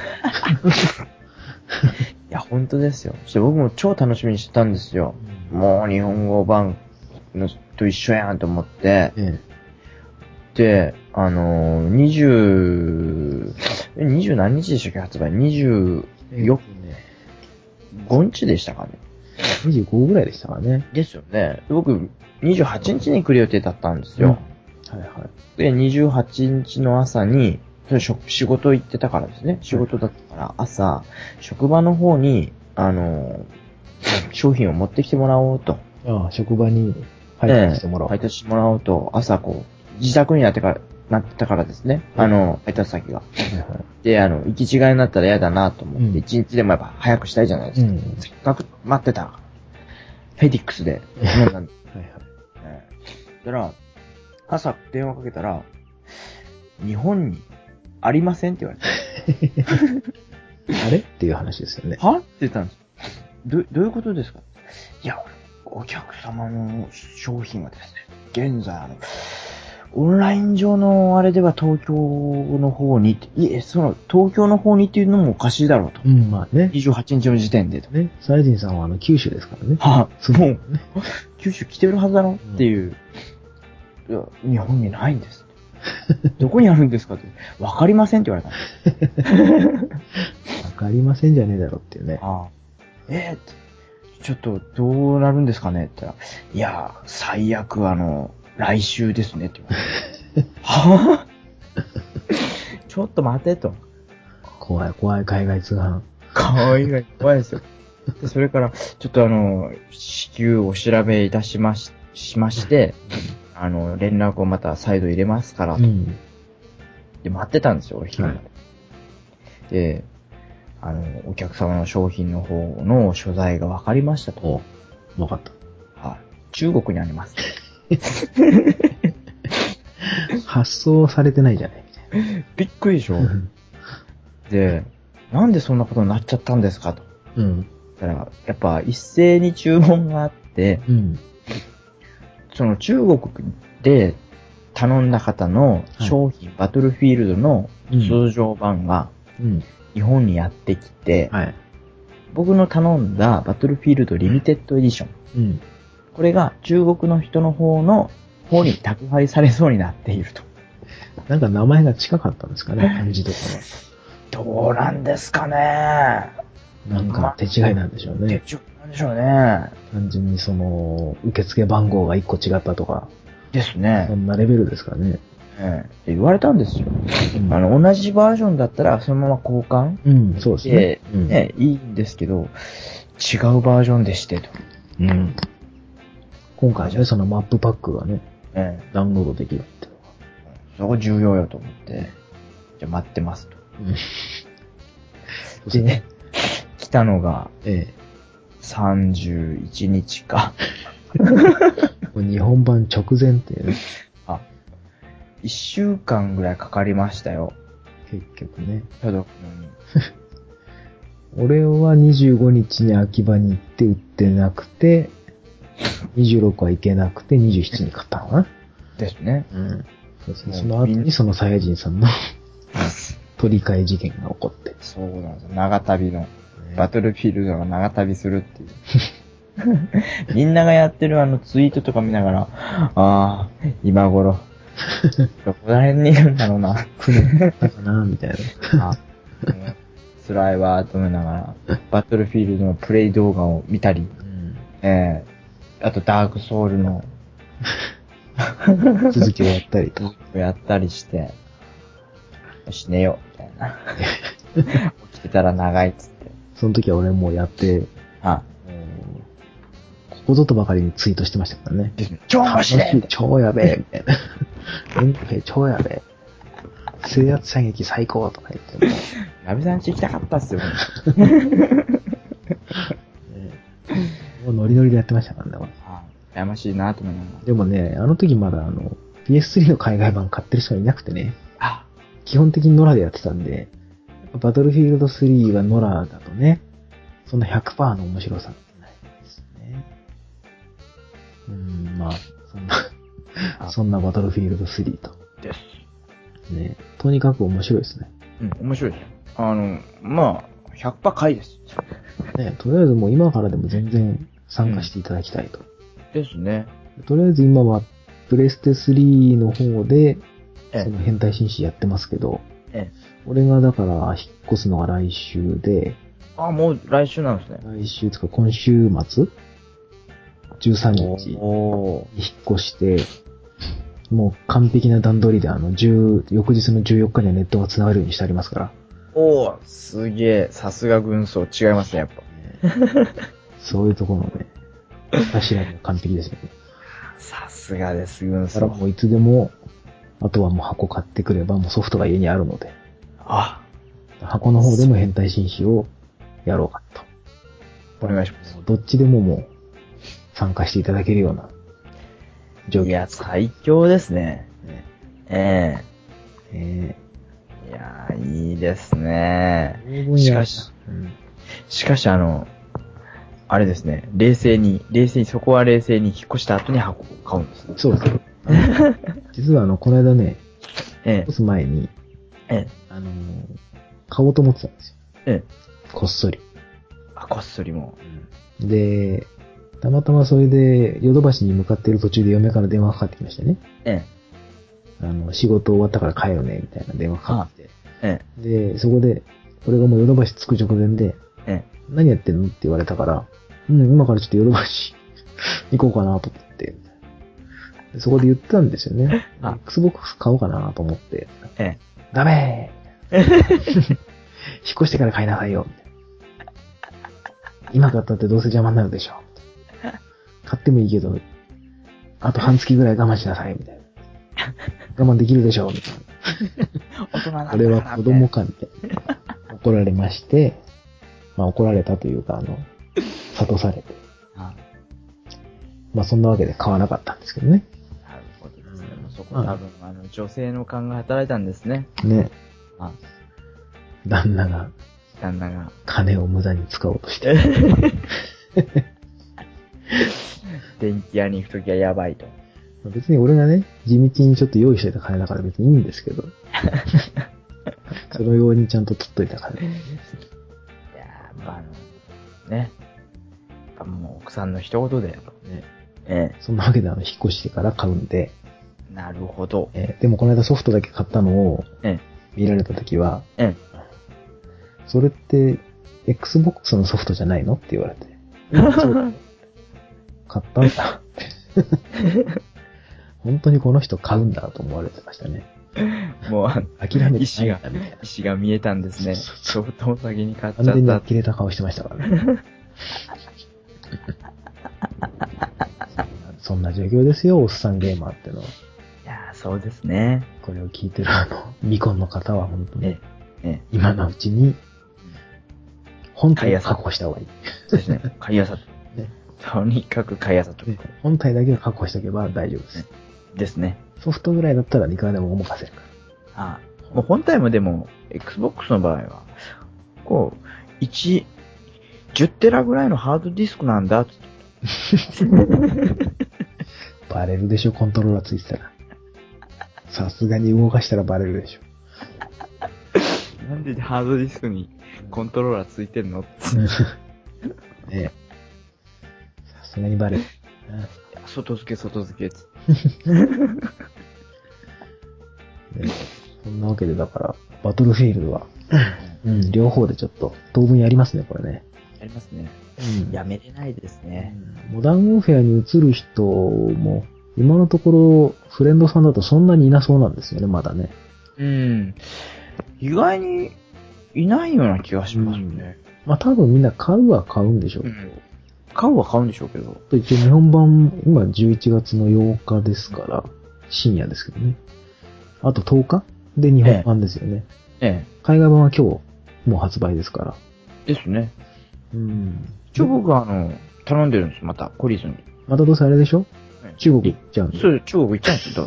いや、本当ですよ。そして僕も超楽しみにしてたんですよ。うん、もう日本語版のと一緒やんと思って。ええ、で、あのー、にじゅう、にじゅう何日でしたっけ発売 ?にじゅうよっか、ごにちでしたかね。 にじゅうごぐらいでしたかね。 ですよね。僕、にじゅうはちにちに来る予定だったんですよ。うん、はいはい。で、にじゅうはちにちの朝に、それ仕事行ってたからですね。仕事だったから朝、職場の方に、あの、商品を持ってきてもらおうと。 ああ、職場に配達してもらおう。 配達してもらおうと、朝こう、自宅になってから、なってたからですね。あの、配達先が。はいはい、で、あの、行き違いになったら嫌だなと思って、一、うん、日でもやっぱ早くしたいじゃないですか。うん、せっかく待ってた。フェディックスで頼んだんです。はいはい。だから、朝電話かけたら、日本にありませんって言われて。 あれっていう話ですよね。 はって言ったんです。ど、どういうことですか？いや、お客様の商品はですね、現在あの、オンライン上のあれでは東京の方に、いえ、その、東京の方にっていうのもおかしいだろうと。 うん、まあね。 にじゅうはちにちの時点でと。 ね。サイジンさんはあの、九州ですからね。 はあ、もう、ね、九州来てるはずだろっていう。うん、いや、日本にないんです。どこにあるんですかって。わかりませんって言われた。 わかりませんじゃねえだろっていうね。 ああ。えー、って。 ちょっとどうなるんですかねって言ったら、いや、最悪あの、来週ですねって言われて。はぁちょっと待てと。 怖い怖い海外通販。 海外怖いですよ。で、それから、ちょっとあの、至急お調べいたしまし、しまして、あの、連絡をまた再度入れますから、と。 うん。 で、待ってたんですよ、お昼まで。 はいで、あの、お客様の商品の方の所在が分かりましたと。 お、わかった。 はい。中国にあります。 発送されてないじゃないみたいな。 びっくりでしょで、なんでそんなことになっちゃったんですかと。 うん。 だから、やっぱ一斉に注文があって、 うん。 その中国で頼んだ方の商品、はい、バトルフィールドの通常版が日本にやってきて、 はい、 僕の頼んだバトルフィールドリミテッドエディション、うん、これが中国の人の方の方に宅配されそうになっていると。 なんか名前が近かったんですかね、漢字とかは。 どうなんですかね。 なんか手違いなんでしょうね。 手違いなんでしょうね。 単純にその、受付番号が一個違ったとか。 ですね。 そんなレベルですかね。 ええ、言われたんですよ。うん、あの、同じバージョンだったらそのまま交換。 うん、そうですね。 うん、ね、いいんですけど、違うバージョンでしてと。 うん。今回ね、そのマップパックがね、 ええ、 ダウンロードできるっていうのが。 そこ重要よと思って、じゃあ待ってますと。 うん、 でね、来たのが、 ええ、 さんじゅういちにちか。 日本版直前っていうね。 あ、いっしゅうかんぐらいかかりましたよ。 結局ね。 届くのに。 俺はにじゅうごにちに秋葉に行って売ってなくて、にじゅうろくは行けなくてにじゅうしちに買ったのかな。 ですね。 うん。そうですね。その後にそのサイヤ人さんの取り替え事件が起こって。 そうなんですよ。長旅の。バトルフィールドが長旅するっていう。みんながやってるあのツイートとか見ながら、ああ、今頃、どこら辺にいるんだろうな。 船だったかな、みたいな。 あ、辛いわーと思いながら、バトルフィールドのプレイ動画を見たり、うん、えー、あとダークソウルの続きをやったりと。 続きをやったりして、よし寝よう、みたいな。起きてたら長いっつって。 その時は俺もうやって、 あ、 ここぞとばかりにツイートしてましたからね。 超面白い超やべえみたいな。エンド兵超やべえ。制圧射撃最高とか言っても。 ナビさんち行きたかったっすよ。ね、 もうノリノリでやってましたからね。 ああ、羨ましいなと思いながら。 でもね、あの時まだあの、ピーエススリー の海外版買ってる人がいなくてね。 あ、 基本的にノラでやってたんで、バトルフィールドスリーはノラだとね、そんな ひゃくパーセント の面白さってないですね。うーん、まあ、そんな、そんなバトルフィールドスリーと。 です。 ね、とにかく面白いですね。 うん、面白いです。あの、まあ、ひゃくパーセント買いです。 ね、とりあえずもう今からでも全然参加していただきたいと。 うん、ですね。 とりあえず今は、プレステスリーの方で、その変態紳士やってますけど、 ええ、 俺がだから引っ越すのが来週で、 あ、もう来週なんですね。 来週つか今週末じゅうさんにちに引っ越して、もう完璧な段取りであの、10翌日のじゅうよっかにはネットが繋がるようにしてありますから。 おー、すげえ。さすが軍曹。違いますね、やっぱ。 そういうところのね、柱も完璧ですよね。 さすがです、軍曹。 だからもういつでも、あとはもう箱買ってくればもうソフトが家にあるので。 あ、 箱の方でも変態紳士をやろうかと。 お願いします。 どっちでももう参加していただけるような状況。 いや、最強ですね。ねええええ。いやー、いいですね。しかし、うん、しかしあの、あれですね、冷静に、冷静に、そこは冷静に引っ越した後に箱を買うんですね。 そうです。実はあの、この間ね、 ええ、 引っ越す前に、 ええ、 あのー、買おうと思ってたんですよ。 ええ。 こっそり。 あ、こっそりも。 うん、で、たまたまそれで、ヨドバシに向かっている途中で嫁から電話がかかってきましてね。 ええ。あの、仕事終わったから帰るね、みたいな電話がかかってきて。 ええ。 で、そこで、俺がもうヨドバシ着く直前で、 ええ。 何やってんのって言われたから、 うん、今からちょっとヨドバシ行こうかなと思って。でそこで言ったんですよね。 あ Xbox 買おうかなと思って。 ええ。 ダメー引っ越してから買いなさいよ。今買ったってどうせ邪魔になるでしょ。買ってもいいけど、あと半月ぐらい我慢しなさい、みたいな。我慢できるでしょ、みたいな。 大人なんだから。 これは子供か、みたいな。怒られまして、まあ怒られたというか、あの、諭されて。 あまあそんなわけで買わなかったんですけどね。 なるほどですね。そこ多分、あの、女性の勘が働いたんですね。 ね。 あ旦那が旦那が。 金を無駄に使おうとして。 電気屋に行くときはやばいと。 別に俺がね、地道にちょっと用意しておいた金だから別にいいんですけど。そのようにちゃんと取っといた金。 いやー、まあ、あの、ね。もう奥さんの一言で。 ね。 ええ。 そんなわけであの、引っ越してから買うんで。 なるほど。 えーでもこの間ソフトだけ買ったのをええ。 見られたときは、 ええ。 それって Xbox のソフトじゃないのって言われて。そうだよ買ったんだって。本当にこの人買うんだと思われてましたね。 もう、あの諦めてないん意志がだみたいな。 意志が見えたんですね。ソフトを先に買っちゃ完全にった。 呆れた顔してましたからね。そんな状況ですよ、おっさんゲーマーってのは。 いやー、そうですね。 これを聞いてるあの、ミコンの方は本当にえ、え、え、 今のうちに、本体を確保した方がいい。 そうですね。買いあさと。 ねとにかく買いあさと。 ね本体だけは確保しておけば大丈夫です。 ですね。 ソフトぐらいだったらいくらでもお任せるかああもう本体もでも、Xbox の場合は、こう、いち、じゅうテラぐらいのハードディスクなんだって。 ら。バレるでしょ、コントローラーついてたら。さすがに動かしたらバレるでしょ。 なんでハードディスクにコントローラーついてんのって。 ねえ。さすがにバレる。 外付け外付けって。 ねそんなわけでだから、バトルフィールドは、うん、両方でちょっと当分やりますね、これね。 やりますね。 うんやめれないですね。 モダンウォーフェアに移る人も、今のところ、フレンドさんだとそんなにいなそうなんですよね、まだね。 うん。意外にいないような気がしますね。 まあ多分みんな買うは買うんでしょうけど。 うん。買うは買うんでしょうけど。 一応日本版、今じゅういちがつのようかですから、深夜ですけどね。あととおかで日本版ですよね。 ええ。 海外版は今日、もう発売ですから。 ですね。 うん。 一応僕はあの、頼んでるんです、また、懲りずに。 またどうせあれでしょ中国行っちゃうんで。 そう、中国行っちゃうんですよ。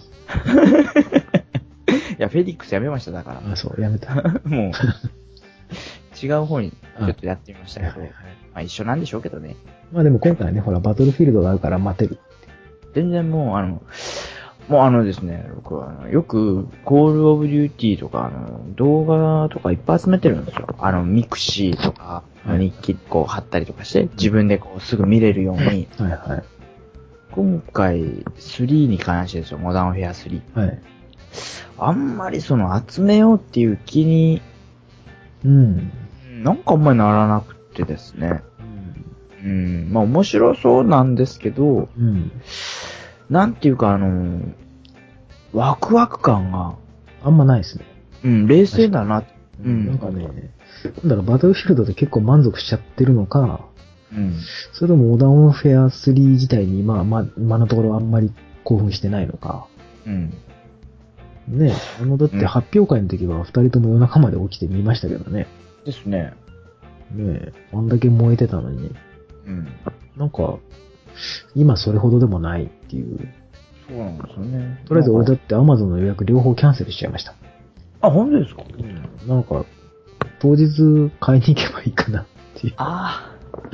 いや、フェリックスやめました、だから。 あ、そう、やめた。 もう、違う方にちょっとやってみましたけど、 はいはいはいまあ一緒なんでしょうけどね。 まあでも今回ね、ほら、バトルフィールドがあるから待てる。 全然もう、あの、もうあのですね、僕はあのよく、コールオブデューティーとか、あの、動画とかいっぱい集めてるんですよ。あの、ミクシーとか、 はい日記こう貼ったりとかして、自分でこうすぐ見れるように、 はいはい。 今回、スリーに関してですよ、モダンフェアスリー。 はい。 あんまりその集めようっていう気に、 うん。 なんかあんまりならなくてですね。うん、まあ面白そうなんですけど、 うん。 なんていうかあの、ワクワク感が、 あんまないですね。 うん、冷静だな。うん。 なんかね、なんだろう、バトルフィールドで結構満足しちゃってるのか、 うん。 それともモダンオンフェアスリー自体に、まあ、まあ、今のところあんまり興奮してないのか。 うん。 ねあの、だって発表会の時は二人とも夜中まで起きて見ましたけどね。 ですね。 ねあんだけ燃えてたのに、 うん。 なんか、今それほどでもないっていう。 そうなんですよね。 とりあえず俺だなんかって Amazon の予約両方キャンセルしちゃいました。 あ、本当ですかなんか、当日買いに行けばいいかなっていう。 あ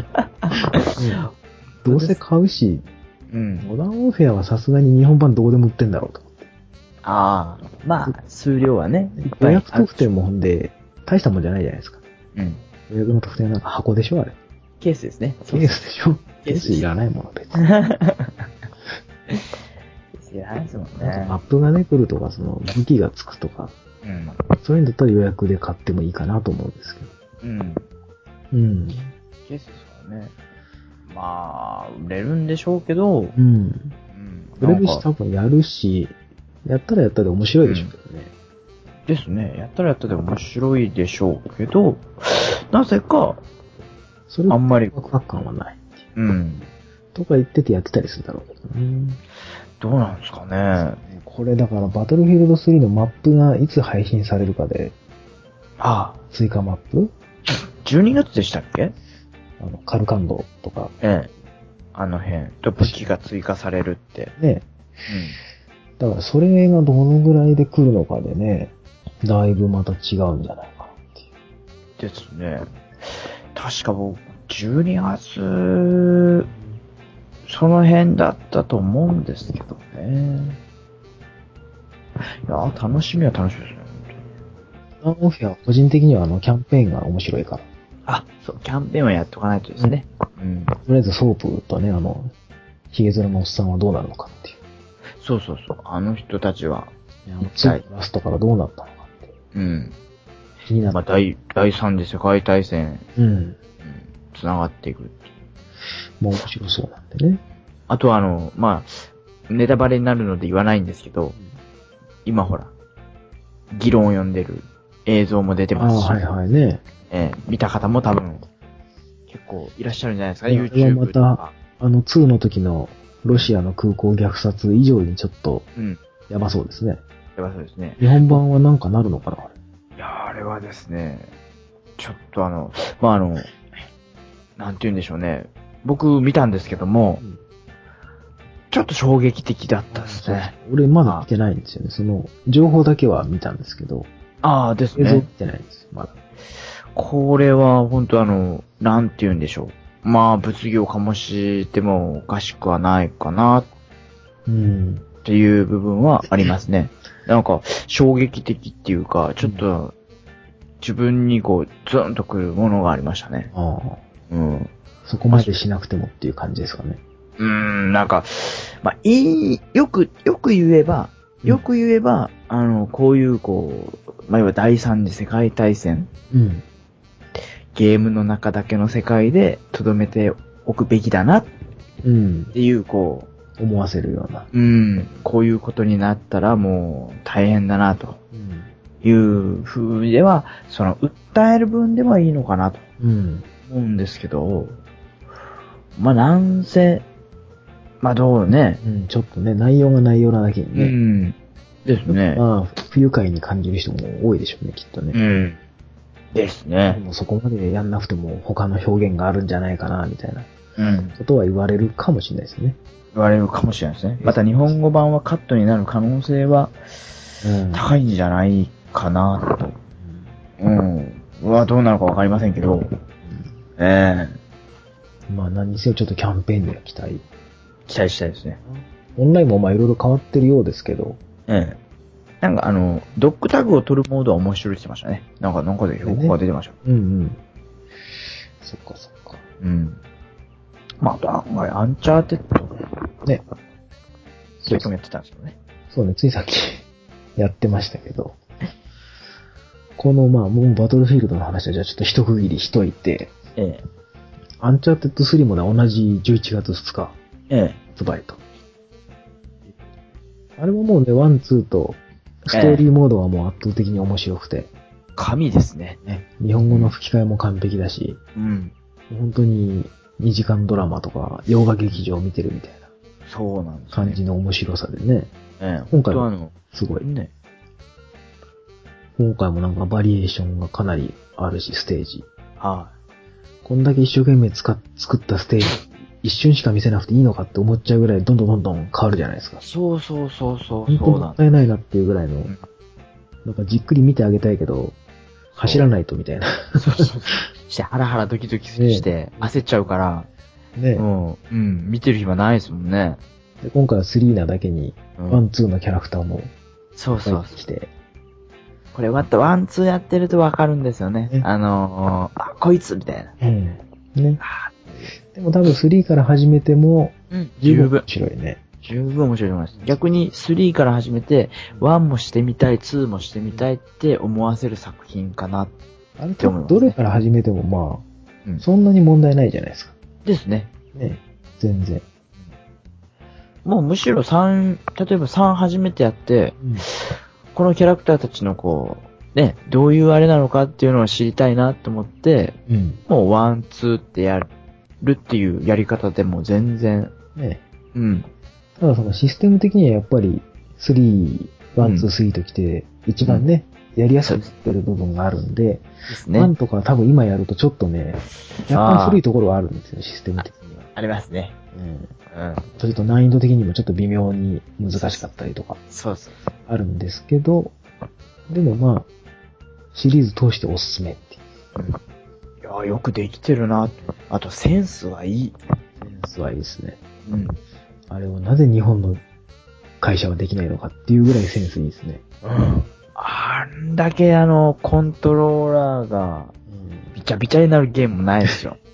うんどうせ買うし、 あ。うん。 モダンオンフェアはさすがに日本版どこでも売ってんだろうと思って。 ああ。まあ、数量はね、いっぱ予い約特典もほんで、大したもんじゃないじゃないですか。 うん。 予約の特典はなんか箱でしょあれ。 ケースですね。 ケースでしょケースケースいらないもの別に。 いらないですもんね。 なんかマップがね、来るとか、その武器がつくとか、 うん。 そういうんだったら予約で買ってもいいかなと思うんですけど。 うん。 うん。 ケースですからね。 まあ、売れるんでしょうけど、 うん。うん。売れるしなんか多分やるし、やったらやったで面白いでしょうけどね。 ですね。やったらやったで面白いでしょうけど、なぜか、 それあんまりワクワク感はない。 うん。 とか言っててやってたりするんだろうけどね。 どうなんですかね。 これだからバトルフィールドスリーのマップがいつ配信されるかで、 ああ、 追加マップじゅうにがつでしたっけ？ あの、カルカンドとか。 ええ。あの辺。と武器が追加されるって。 ね。だからそれがどのぐらいで来るのかでね、だいぶまた違うんじゃないかなっていう。 ですね。確か僕、じゅうにがつ、その辺だったと思うんですけどね。いやー、楽しみは楽しみですね。 モダンオフェアは個人的にはあのキャンペーンが面白いから。 あ、そう、キャンペーンはやっとかないとですね。うん。 とりあえずソープとね、あの、ヒゲ面のおっさんはどうなるのかっていう。 そうそうそう。あの人たちは、 あの、ツーのラストからどうなったのかっていう。 うん。 気になって。 まあ、第、第三次世界大戦、 うん。 うん、繋がっていくっていう。 もう面白そうなんでね。 あとはあの、まあ、ネタバレになるので言わないんですけど、今ほら、議論を読んでる映像も出てますし、 ああ、はいはいね。 えー見た方も多分、結構いらっしゃるんじゃないですか、 いや YouTube とまか。 た、あのツーの時のロシアの空港虐殺以上にちょっとうん。 やばそうですね。 やばそうですね。 日本版はなんかなるのかなあれ。 いやーあれはですね、ちょっとあの、まあ、あの、なんて言うんでしょうね。僕見たんですけども、 うんちょっと衝撃的だったですね。 俺まだ見てないんですよね。その、情報だけは見たんですけど、 ああ、ですね映像見。てないんですよ、まだ。 これは本当あの、なんて言うんでしょう。まあ、物議を醸してもおかしくはないかなっうん。 ていう部分はありますね。なんか、衝撃的っていうか、ちょっと、自分にこう、ズンとくるものがありましたね。 ああ。 うん。 そこまでしなくてもっていう感じですかね。 うーん、なんか、まあ、いい、よく、よく言えば、よく言えば、うん、あの、こういう、こう、まあ、いわゆる第三次世界大戦、 うん。 ゲームの中だけの世界で留めておくべきだなっうん。 ていう、こう、思わせるような。 うん、こういうことになったらもう大変だな、という風では、その、訴える分ではいいのかなとうん。 思うんですけど、まあ、なんせ、まあ、どうね。 うん、ちょっとね、内容が内容なだけにね。 うん。ですね。 まあ、不愉快に感じる人も多いでしょうね、きっとね。 うん。ですね。 もうそこまでやんなくても他の表現があるんじゃないかな、みたいなうん。 ことは言われるかもしれないですね。 言われるかもしれないですね。また日本語版はカットになる可能性はうん。 高いんじゃないかなと。うん。はどうなのかわかりませんけど。ええまあ何にせよちょっとキャンペーンで期待。 期待したいですね。 オンラインもまあいろいろ変わってるようですけど。 ええなんかあの、ドッグタグを取るモードは面白いって言ってましたね。なんか、なんかで評価が出てました。 うんうん。そっかそっか。 うん。まあ、あと案外アンチャーテッドね。 そういう人もやってたんですよね。 そうね、ついさっきやってましたけど。このまあ、もうバトルフィールドの話はじゃあちょっと一区切りしといて、 ええアンチャーテッドスリーもね、同じじゅういちがつふつかええ発売と。あれももうね、ワン、ツーと、ストーリーモードはもう圧倒的に面白くて、 神ですね。 ね、日本語の吹き替えも完璧だし、 うん。 本当ににじかんドラマとか洋画劇場を見てるみたいなそうなんですね。 感じの面白さでね、 ええ今回は本当あの、 すごい。 ね。 今回もなんかバリエーションがかなりあるし、ステージ。 はこんだけ一生懸命使っ作ったステージ、一瞬しか見せなくていいのかって思っちゃうぐらいどんどんどんどん変わるじゃないですか。 い。そうそうそうそう、 本当そうなんもったいないなっていうぐらいの、 んなんかじっくり見てあげたいけど、走らないとみたいな。 そうそうそう。して、ハラハラドキドキして、焦っちゃうから、 ね、 もう、うん、見てる暇ないですもんね。 で今回はスリーなだけに、 うんワン、ツーのキャラクターもそうそうそう入って。きて、 これまたワンツーやってるとわかるんですよね。 ねあのー、あ、こいつみたいな。 うん。ね。 あでも多分スリーから始めても、 うん、 十分面十分。 白いね。 十分面白いと思います。逆にスリーから始めて、ワンもしてみたい、ツーもしてみたいって思わせる作品かな。 あれて思いますねどれから始めてもまあ、 うんそんなに問題ないじゃないですか。 ですね。 ね、全然。 もうむしろさん、例えばさん初めてやって、うん、このキャラクターたちのこう、ね、どういうあれなのかっていうのを知りたいなと思って、うん、もうワン、ツーってやるっていうやり方でも全然。 ね。 うん。 ただそのシステム的にはやっぱりスリー、ワン、ツー、スリーときて、一番ね、うん、やりやすくなってる部分があるんで、 ですね。 ワンとか多分今やるとちょっとね、若干古いところはあるんですよ、システム的には。 ありますね。 うん。うん。ちょっと難易度的にもちょっと微妙に難しかったりとか。 そうそう。 あるんですけど、でもまあ、シリーズ通しておすすめっていう。 いやー、よくできてるな。あとセンスはいい。 センスはいいですね。 うん。 あれをなぜ日本の会社はできないのかっていうぐらいセンスいいですね。 うん。あんだけあの、コントローラーが、ビチャビチャになるゲームもないですよ。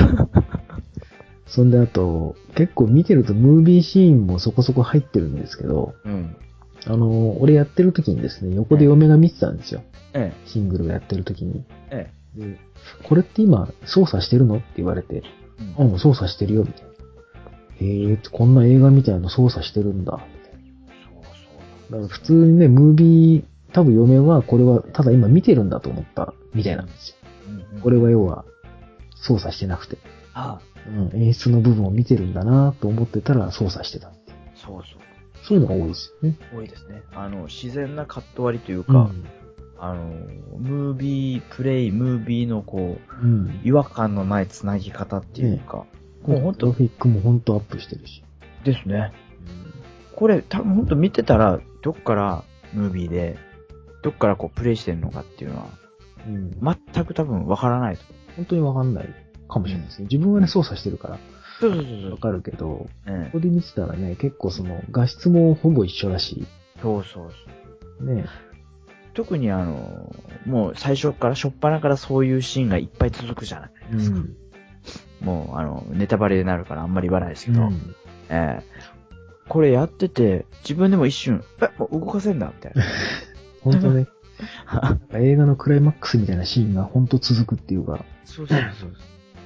そんであと、結構見てるとムービーシーンもそこそこ入ってるんですけど、 うん。 あの、俺やってる時にですね、横で嫁が見てたんですよ。 ええ。 シングルをやってる時に。 ええ。で、これって今操作してるのって言われて、うん、うん、操作してるよ、みたいな。へえ、こんな映画みたいなの操作してるんだ、みたいな。そうそう。だから普通にね、ムービー、多分嫁はこれはただ今見てるんだと思ったみたいなんですよ。うんうん、これは要は操作してなくて。 ああ。 うん、演出の部分を見てるんだなと思ってたら操作してたって。 そうそう。 そういうのが多いですよね。 多いですね。あの、自然なカット割りというか、うん、あの、ムービープレイ、ムービーのこう、うん、違和感のない繋ぎ方っていうか、 ね、もうほんと、グラフィックもほんとアップしてるし。 ですね。うん、これ多分ほんと見てたら、どっからムービーで、どっからこうプレイしてるのかっていうのは、うん、全く多分わからないと。 本当にわかんないかもしれないですね。自分はね、操作してるから。 そうそうそうそう。 わかるけど、 うん、 ここで見てたらね、結構その画質もほぼ一緒だし。 そうそうそう。 ね。 特にあの、もう最初から、初っ端からそういうシーンがいっぱい続くじゃないですか。うん、もうあの、ネタバレになるからあんまり言わないですけど、うん、えー、これやってて、自分でも一瞬、え、もう動かせんだみたいな。 本当ね。映画のクライマックスみたいなシーンが本当続くっていうか。 そうそうそう。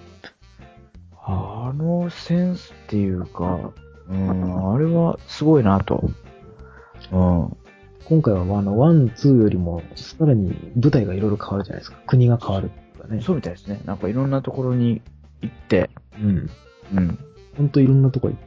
あのセンスっていうか、うん、あれはすごいなと。うん。 今回はあの、ワン、ツーよりも、さらに舞台がいろいろ変わるじゃないですか。国が変わるとかね。 そうみたいですね。なんかいろんなところに行って、 うん。 うん。 ほんといろんなとこ行って、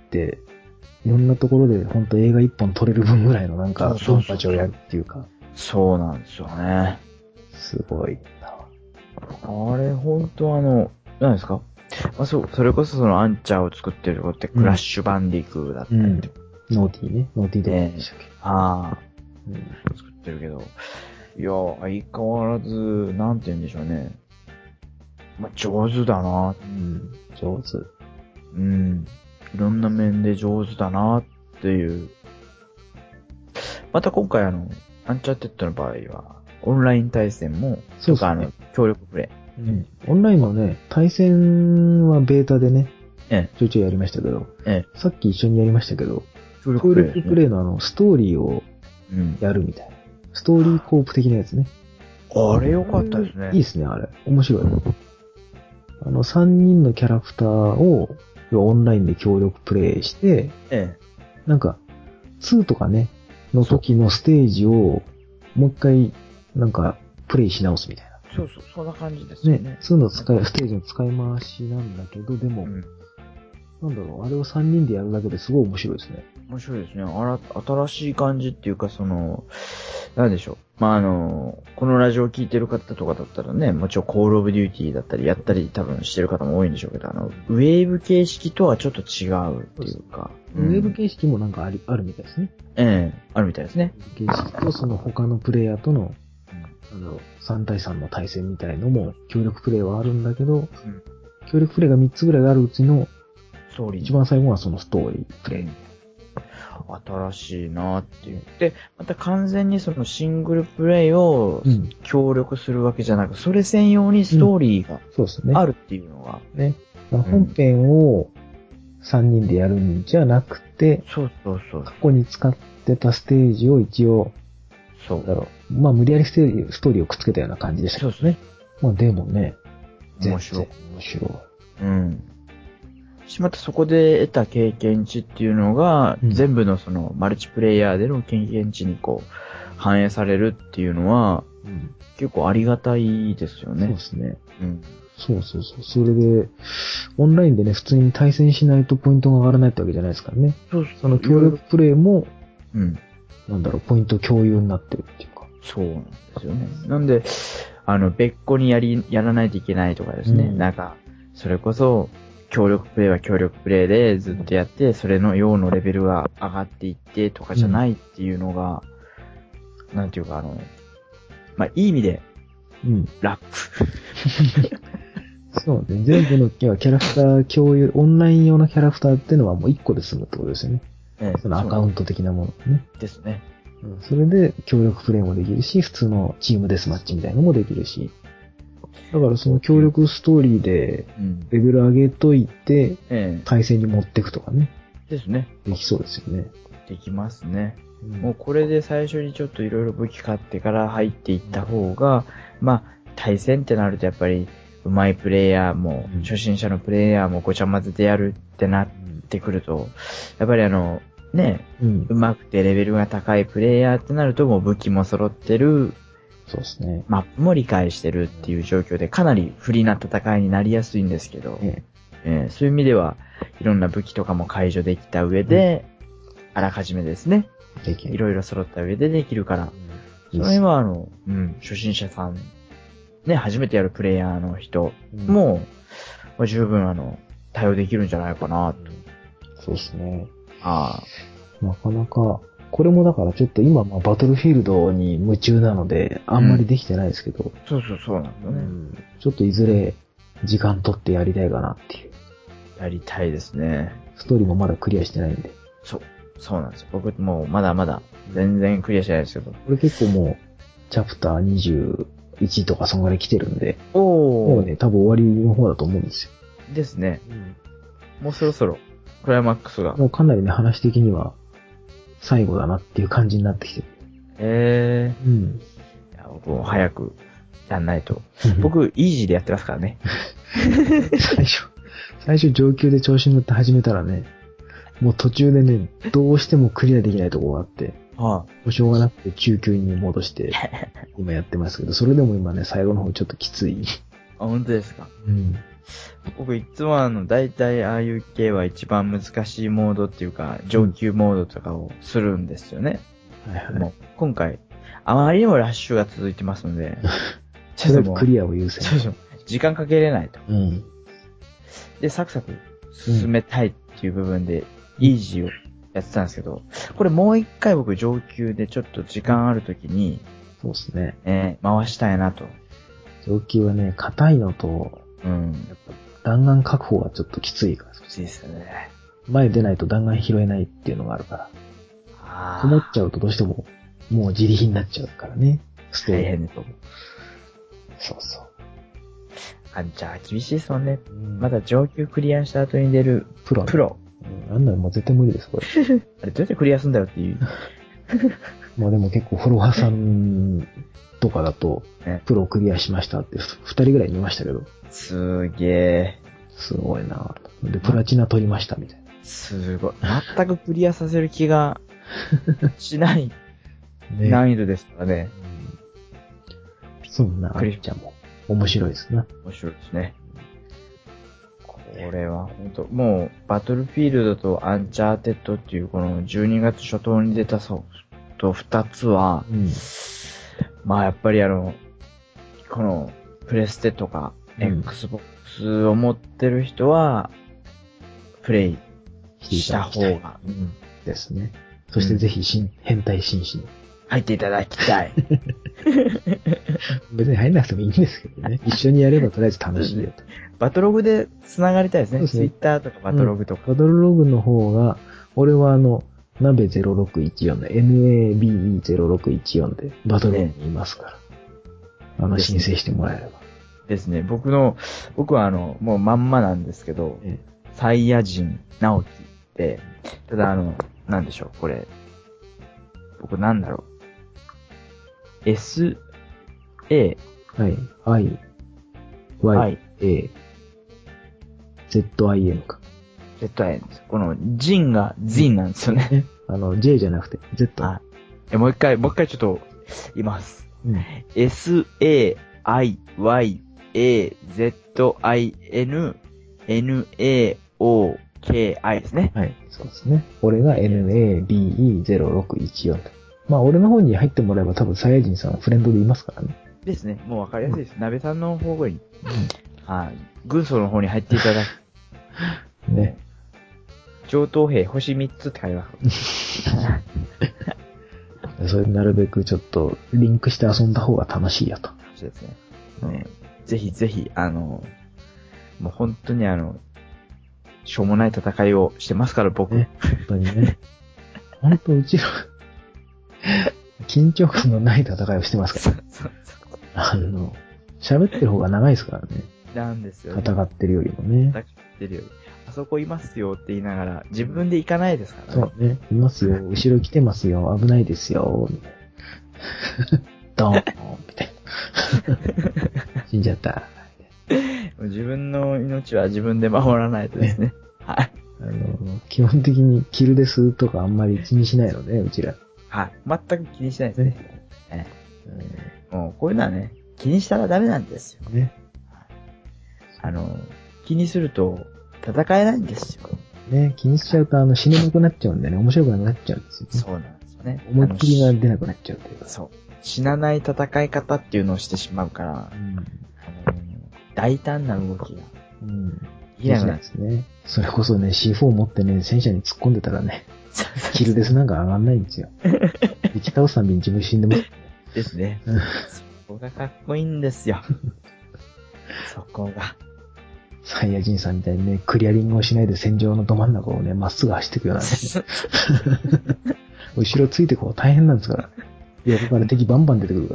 いろんなところでほんと映画一本撮れる分ぐらいのなんか、ドンパチをやるっていうか。 そうなんですよね。 すごいな。 あれ、ほんとあの、何ですか？まあ、そう、それこそそのアンチャーを作ってるとこって、クラッシュバンディクーだったり、うん、 ノーティーね。ノーティードッグでしたっけ、 ね、ああ、うん、作ってるけど、いや、相変わらず、なんて言うんでしょうね。まあ、上手だな。 うん、上手。 うん。いろんな面で上手だなっていう。また今回あの、アンチャーテッドの場合は、オンライン対戦も、 そうですね。 とかあの、協力プレイ。 うん。オンラインのね、対戦はベータでね、ええ、ちょいちょいやりましたけど、ええ、さっき一緒にやりましたけど、協力プレイ、ね、協力プレイのあの、ストーリーをやるみたいな。うん、ストーリーコープ的なやつね。 あれ良かったですね。 いいですね、あれ。面白い。あの、さんにんのキャラクターを、オンラインで協力プレイして、ええ、なんか、ツーとかね、の時のステージを、もう一回、なんか、プレイし直すみたいな。 そうそう、そんな感じですよね。 ね、ツーの使い、ステージの使い回しなんだけど、でも、うん、なんだろう、あれをさんにんでやるだけですごい面白いですね。 面白いですね。あら、新しい感じっていうか、その、なんでしょう。まあ、あの、このラジオを聞いてる方とかだったらね、もちろんコールオブデューティーだったり、やったり多分してる方も多いんでしょうけど、あの、ウェーブ形式とはちょっと違うっていうか。 うん、ウェーブ形式もなんかあり、あるみたいですね。 ええ、あるみたいですね。 ウェーブ形式とその他のプレイヤーとの、うん、あの、さん対さんの対戦みたいのも、協力プレイはあるんだけど、うん、協力プレイがみっつぐらいあるうちの、ストーリー。一番最後はそのストーリープレイ。 新しいなって言って、また完全にそのシングルプレイを協力するわけじゃなく、うん、それ専用にストーリーがあるっていうのが。 うん、ね。本編をさんにんでやるんじゃなくて、 そうそうそう。 過去に使ってたステージを一応、そうだろう。まあ無理やりストーリー、ストーリーをくっつけたような感じでしたけどね。そうですね。まあでもね、 面白い。 面白い。 うん。 しまったそこで得た経験値っていうのが、うん、全部のそのマルチプレイヤーでの経験値にこう、反映されるっていうのは、うん、結構ありがたいですよね。 そうですね。うん。そうそうそう。それで、オンラインでね、普通に対戦しないとポイントが上がらないってわけじゃないですからね。そうそう。その協力プレイも、うん。なんだろう、ポイント共有になってるっていうか。 そうなんですよね。なんで、あの、別個にやり、やらないといけないとかですね。うん、なんか、それこそ、協力プレイは協力プレイでずっとやって、それの用のレベルが上がっていってとかじゃないっていうのが、うん、なんていうかあの、まあ、いい意味で、うん。楽。 そうね。全部のキャラクター共有、オンライン用のキャラクターっていうのはもういっこで済むってことですよね。ええ、そのアカウント的なものね。 ですね。 うん。それで協力プレイもできるし、普通のチームデスマッチみたいなのもできるし。だからその協力ストーリーで、レベル上げといて、対戦に持っていくとかね。 ですね。 できそうですよね。 できますね。うん、もうこれで最初にちょっといろいろ武器買ってから入っていった方が、まあ、対戦ってなるとやっぱり、上手いプレイヤーも、うん、初心者のプレイヤーもごちゃ混ぜてやるってなってくると、やっぱりあの、ね、うん、上手くてレベルが高いプレイヤーってなるともう武器も揃ってる、 そうですね。 マップも理解してるっていう状況でかなり不利な戦いになりやすいんですけど、えええー、そういう意味では、いろんな武器とかも解除できた上で、うん、あらかじめですね、いろいろ揃った上でできるから、うん、その辺はあの、うん、初心者さん、ね、初めてやるプレイヤーの人も、うん、十分あの、対応できるんじゃないかなと。 そうですね。 ああ。なかなか、これもだからちょっと今、まあ、バトルフィールドに夢中なので、あんまりできてないですけど。うん、 そうそうそうなんだね、うん。 ちょっといずれ、時間取ってやりたいかなっていう。 やりたいですね。 ストーリーもまだクリアしてないんで。 そう。そうなんですよ。僕もうまだまだ全然クリアしてないですけど。これ結構もう、チャプターにじゅういちとかそんぐらい来てるんで。おー。もうね、多分終わりの方だと思うんですよ。 ですね。うん、もうそろそろ、クライマックスが。 もうかなりね、話的には、最後だなっていう感じになってきてる。 へー。うん。いや、僕も早くやんないと。僕、イージーでやってますからね。 最初、最初上級で調子に乗って始めたらね、もう途中でね、どうしてもクリアできないところがあって、はあ、もうしょうがなくて中級に戻して、今やってますけど、それでも今ね、最後の方ちょっときつい。 あ、本当ですか？うん。僕いつもあの、大体ああいう系は一番難しいモードっていうか、上級モードとかをするんですよね。うん、はいはい。もう今回、あまりにもラッシュが続いてますので、 ちょっとクリアを優先。 そうそう。時間かけれないと。うん。で、サクサク進めたいっていう部分で、イージーをやってたんですけど、これもう一回僕上級でちょっと時間あるときに、 そうですね。 えー、回したいなと。 上級はね、硬いのと、うん。やっぱ弾丸確保がちょっときついから。 きついですよね。 前出ないと弾丸拾えないっていうのがあるから。ああ。こもっちゃうとどうしても、もう自利品になっちゃうからね。ストーリー。大変です。そうそう。 あ、じゃあ厳しいですもんね。うん、まだ上級クリアした後に出るプロ。プロ。 うん、あんなのもう絶対無理です、これ。 あれどうやってクリアするんだよっていう。 まあでも結構フォロワーさんとかだと、ね、プロクリアしましたって二人ぐらい見ましたけど。 すーげー。 すごいなぁ。で、プラチナ取りましたみたいな。 すごい。全くクリアさせる気がしない難易度ですからね。 うん、そんなあっちゃんも面白いですな。 面白いですね。これは本当もうバトルフィールドとアンチャーテッドっていうこのじゅうにがつ初頭に出たソフト二つは、うん、まあやっぱりあの、このプレステとか Xbox を持ってる人は、プレイした方が、 うん、ですね。そしてぜひ新、うん、変態紳士に入っていただきたい。 別に入んなくてもいいんですけどね。一緒にやればとりあえず楽しいよと。 バトログで繋がりたいですね。ツイッターとかバトログとか、 うん。バトルログの方が、俺はあの、ナベゼロろくいちよんで、エヌエービーイーゼロろくいちよん でバトログにいますから。ね、あの、申請してもらえれば。 ですね。僕の、僕はあの、もうまんまなんですけど、ね、サイヤ人直樹って、ただあの、なんでしょう、これ。僕なんだろう。S、A、 はい、I、Y、A、Z、I、N か。 ゼットアイエヌ です。このジンがジンなんですよね。 ね。あの、J じゃなくて Z。 はい。え、もう一回、もう一回ちょっと、言います。 うん。 エスエーアイワイエーゼットアイエヌエヌエーオーケーアイ ですね。 はい。そうですね。俺が エヌエービーイーゼロろくいちよん と。まあ、俺の方に入ってもらえば多分サイヤ人さんはフレンドでいますからね。 ですね。もうわかりやすいです。鍋さんの方に、 うはい。軍曹の方に入っていただく。 ん。ね。 上等兵星みっつって書いてます。 それなるべくちょっとリンクして遊んだ方が楽しいやと。 そうですね。ね、ぜひぜひ、あの、もう本当にあの、しょうもない戦いをしてますから、僕。 ね。本当にね。本当うちら、緊張感のない戦いをしてますから。 そうそうそうあの、喋ってる方が長いですからね。 なんですよね。 戦ってるよりもね。 戦ってるより。あそこいますよって言いながら、自分で行かないですからね。 そうね。いますよ。後ろ来てますよ。危ないですよ。ドーンみたいな。死んじゃった。 自分の命は自分で守らないとですね。はい。 あの、基本的にキルですとかあんまり気にしないので、うちら。 はい。全く気にしないですね。ね、もうこういうのはね、気にしたらダメなんですよ。 ね。 あの、気にすると戦えないんですよ。 ね、気にしちゃうとあの死ねなくなっちゃうんでね、面白くなくなっちゃうんですよ、ね。 そうなんですよね。 思いっきりが出なくなっちゃうというか。 そう。死なない戦い方っていうのをしてしまうから、 うん、 あの大胆な動きが。 うん。 いやなですね。それこそね、シーフォー 持ってね、戦車に突っ込んでたらね、キルデスなんか上がんないんですよ。打ち倒すたびに自分死んでます、ね。 ですね。そこがかっこいいんですよ。そこが。 サイヤ人さんみたいにね、クリアリングをしないで戦場のど真ん中をね、まっすぐ走っていくようなんですよ。後ろついてこう大変なんですから。横から敵バンバン出てくるから。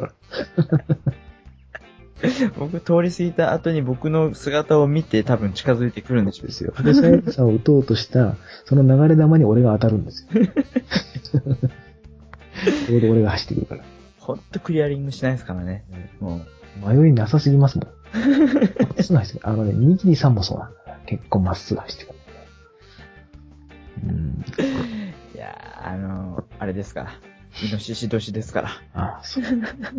僕通り過ぎた後に僕の姿を見て多分近づいてくるんでしょう。 ですよ。で、サイヤ人さんを撃とうとした、その流れ玉に俺が当たるんですよ。ちょうど俺が走ってくるから。 ほんとクリアリングしないですからね。もう迷いなさすぎますもん。まっすぐ走ってくる。あのね、にぎりさんもそうなんだから。結構まっすぐ走ってくる。うん。 いやー、あのー、あれですから。イノシシ年ですから。 ああ、そう。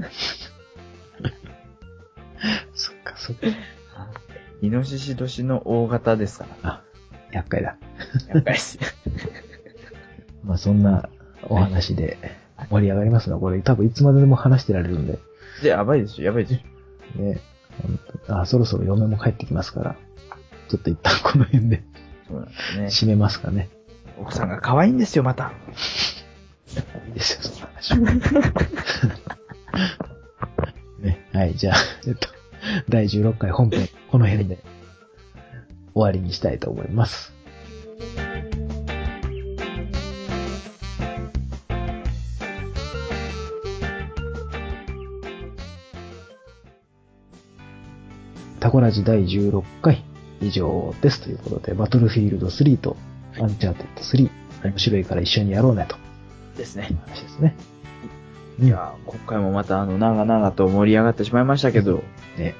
そっか、そっか。 イノシシ年の大型ですから。 あ、厄介だ。 厄介ですよ。 まあそんなお話で盛り上がりますが、これ多分いつまででも話してられるんで。 で、やばいですよ、やばいですよ。 ね。本当あ、そろそろ嫁も帰ってきますから、ちょっと一旦この辺で。 そうなんですね。 締めますかね。 奥さんが可愛いんですよ、また。 いいですよ、そんな話。ね。はい、じゃあ、えっと、だいじゅうろっかい本編、この辺で終わりにしたいと思います。タコラジだいじゅうろっかい以上ですということで、バトルフィールドスリーとアンチャーテッドスリー、面白いから一緒にやろうねと。 ですね。 話ですね。 いやー、今回もまたあの、長々と盛り上がってしまいましたけど。 ね。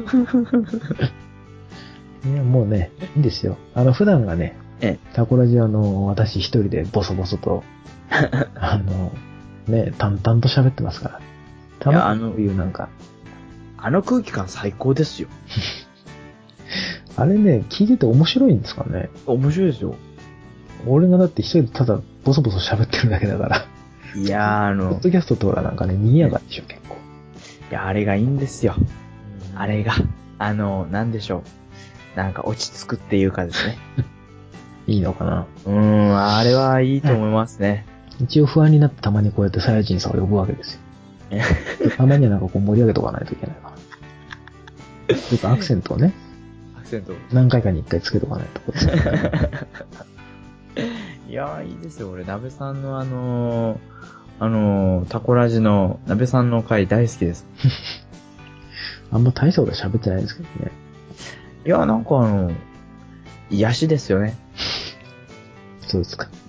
いや、もうね、いいんですよ。あの、普段がね、 ええ、 タコラジはあの、私一人でボソボソと、あの、ね、淡々と喋ってますから。たまにこういうなんか、 あの空気感最高ですよ。 あれね、聞いてて面白いんですかね。 面白いですよ。 俺がだって一人でただボソボソ喋ってるだけだから。 いやー、あの、 ポッドキャストとかなんかね、賑やかでしょ、結構。 いや、あれがいいんですよ。あれが、あの、なんでしょう。なんか落ち着くっていうかですね。 いいのかな。 うーん、あれはいいと思いますね。 一応不安になってたまにこうやってサイヤ人さんを呼ぶわけですよ。たまにはなんかこう盛り上げとかないといけないかな。というかアクセントをね、 アクセント。 何回かに一回つけとかないと。 いやー、いいですよ。俺、鍋さんのあのー、あのー、タコラジの鍋さんの回大好きです。 あんま大層で喋ってないんですけどね。 いやー、なんかあの、癒しですよね。 そうですか。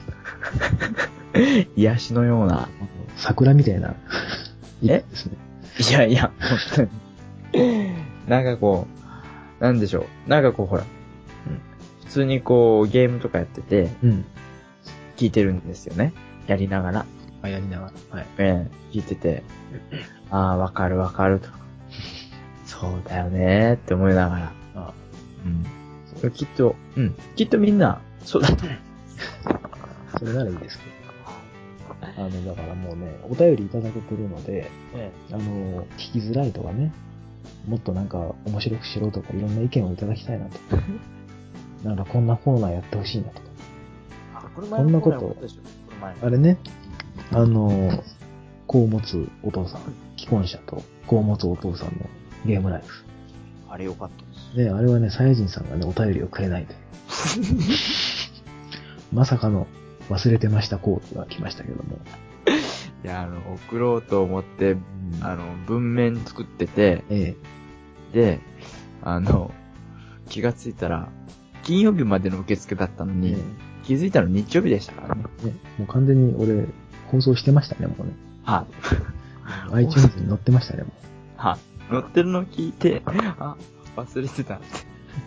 癒しのような。 桜みたいな。いいえですね。 いやいや、本当に。なんかこう、なんでしょう。なんかこう、ほら。うん、 普通にこう、ゲームとかやってて、 うん。 聞いてるんですよね。やりながら。 あ、やりながら。はい。 ええ、聞いてて、ああ、わかるわかると。そうだよねーって思いながら。 あうん。きっと、うん。きっとみんな、そうだと思う。 それならいいですけど。あの、だからもうね、お便りいただけてるので、 えあの、聞きづらいとかね、もっとなんか面白くしろとかいろんな意見をいただきたいなと。なんかこんなコーナーやってほしいなとか。 あ、これこんなことこれ前あれね、あの、子を持つお父さん、既婚者と子を持つお父さんのゲームライフ。 あれよかったです。 ね、あれはね、サイヤ人さんがね、お便りをくれないという。まさかの忘れてましたコールが来ましたけども。 いや、あの、送ろうと思って、 うん、 あの、文面作ってて、 ええ、 で、あの、気がついたら、金曜日までの受付だったのに、 え気づいたら日曜日でしたからね。 え、ね、もう完全に俺、放送してましたね、もうね。 はい。 iTunes に載ってましたね、もう。 はい。乗ってるのを聞いて、あ、忘れてたって。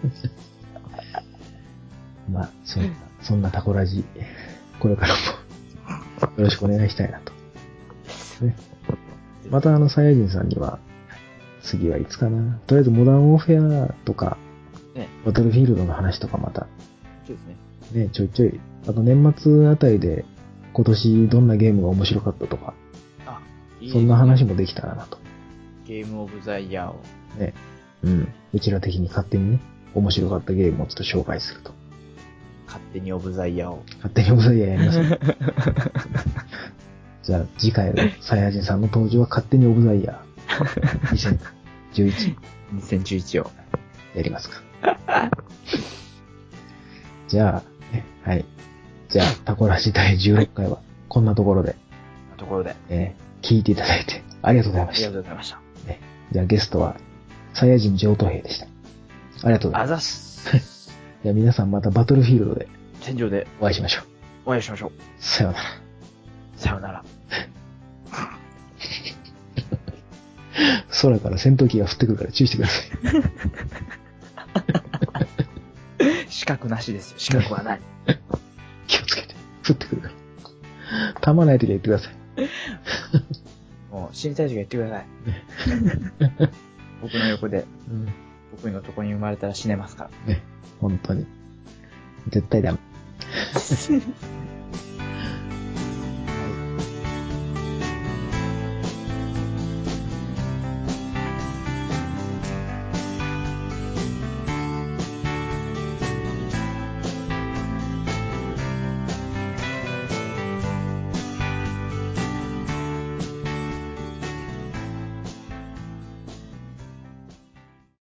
まあ、そんな、そんなタコラジ、これからも、よろしくお願いしたいなと。ね、またあの、サイヤ人さんには、次はいつかな。とりあえずモダンオーフェアとか、 ね。 バトルフィールドの話とかまた、 そうですね。 ね、ちょいちょい、あと年末あたりで、今年どんなゲームが面白かったとか、 あ、いいですね。 そんな話もできたらなと。 ゲームオブザイヤーを。 ね。うん。うちら的に勝手にね、面白かったゲームをちょっと紹介すると。 勝手にオブザイヤーを。 勝手にオブザイヤーやりますね。じゃあ、次回のサイヤ人さんの登場は勝手にオブザイヤー。にせんじゅういち。 にせんじゅういちを。 やりますか。じゃあ、ね、はい。じゃあ、タコラジだいじゅうろっかいは、こんなところで、 ところで。 えー聞いていただいて、ありがとうございましたありがと。うございました。 ね、じゃあ、ゲストは、サイヤ人上等兵でした。ありがとうございあます。 ざっす。 じゃあ、皆さんまたバトルフィールドで戦場でお会いしましょう。 お会いしましょう。 さようなら。 さよなら。 空から戦闘機が降ってくるから注意してください。 資格なしですよ。資格はない。 気をつけて。降ってくるから。たまないときは言ってください。 もう死にたい時は言ってください。僕の横で、 うん。 僕のとこに生まれたら死ねますから。 ね。本当に。絶対ダメ。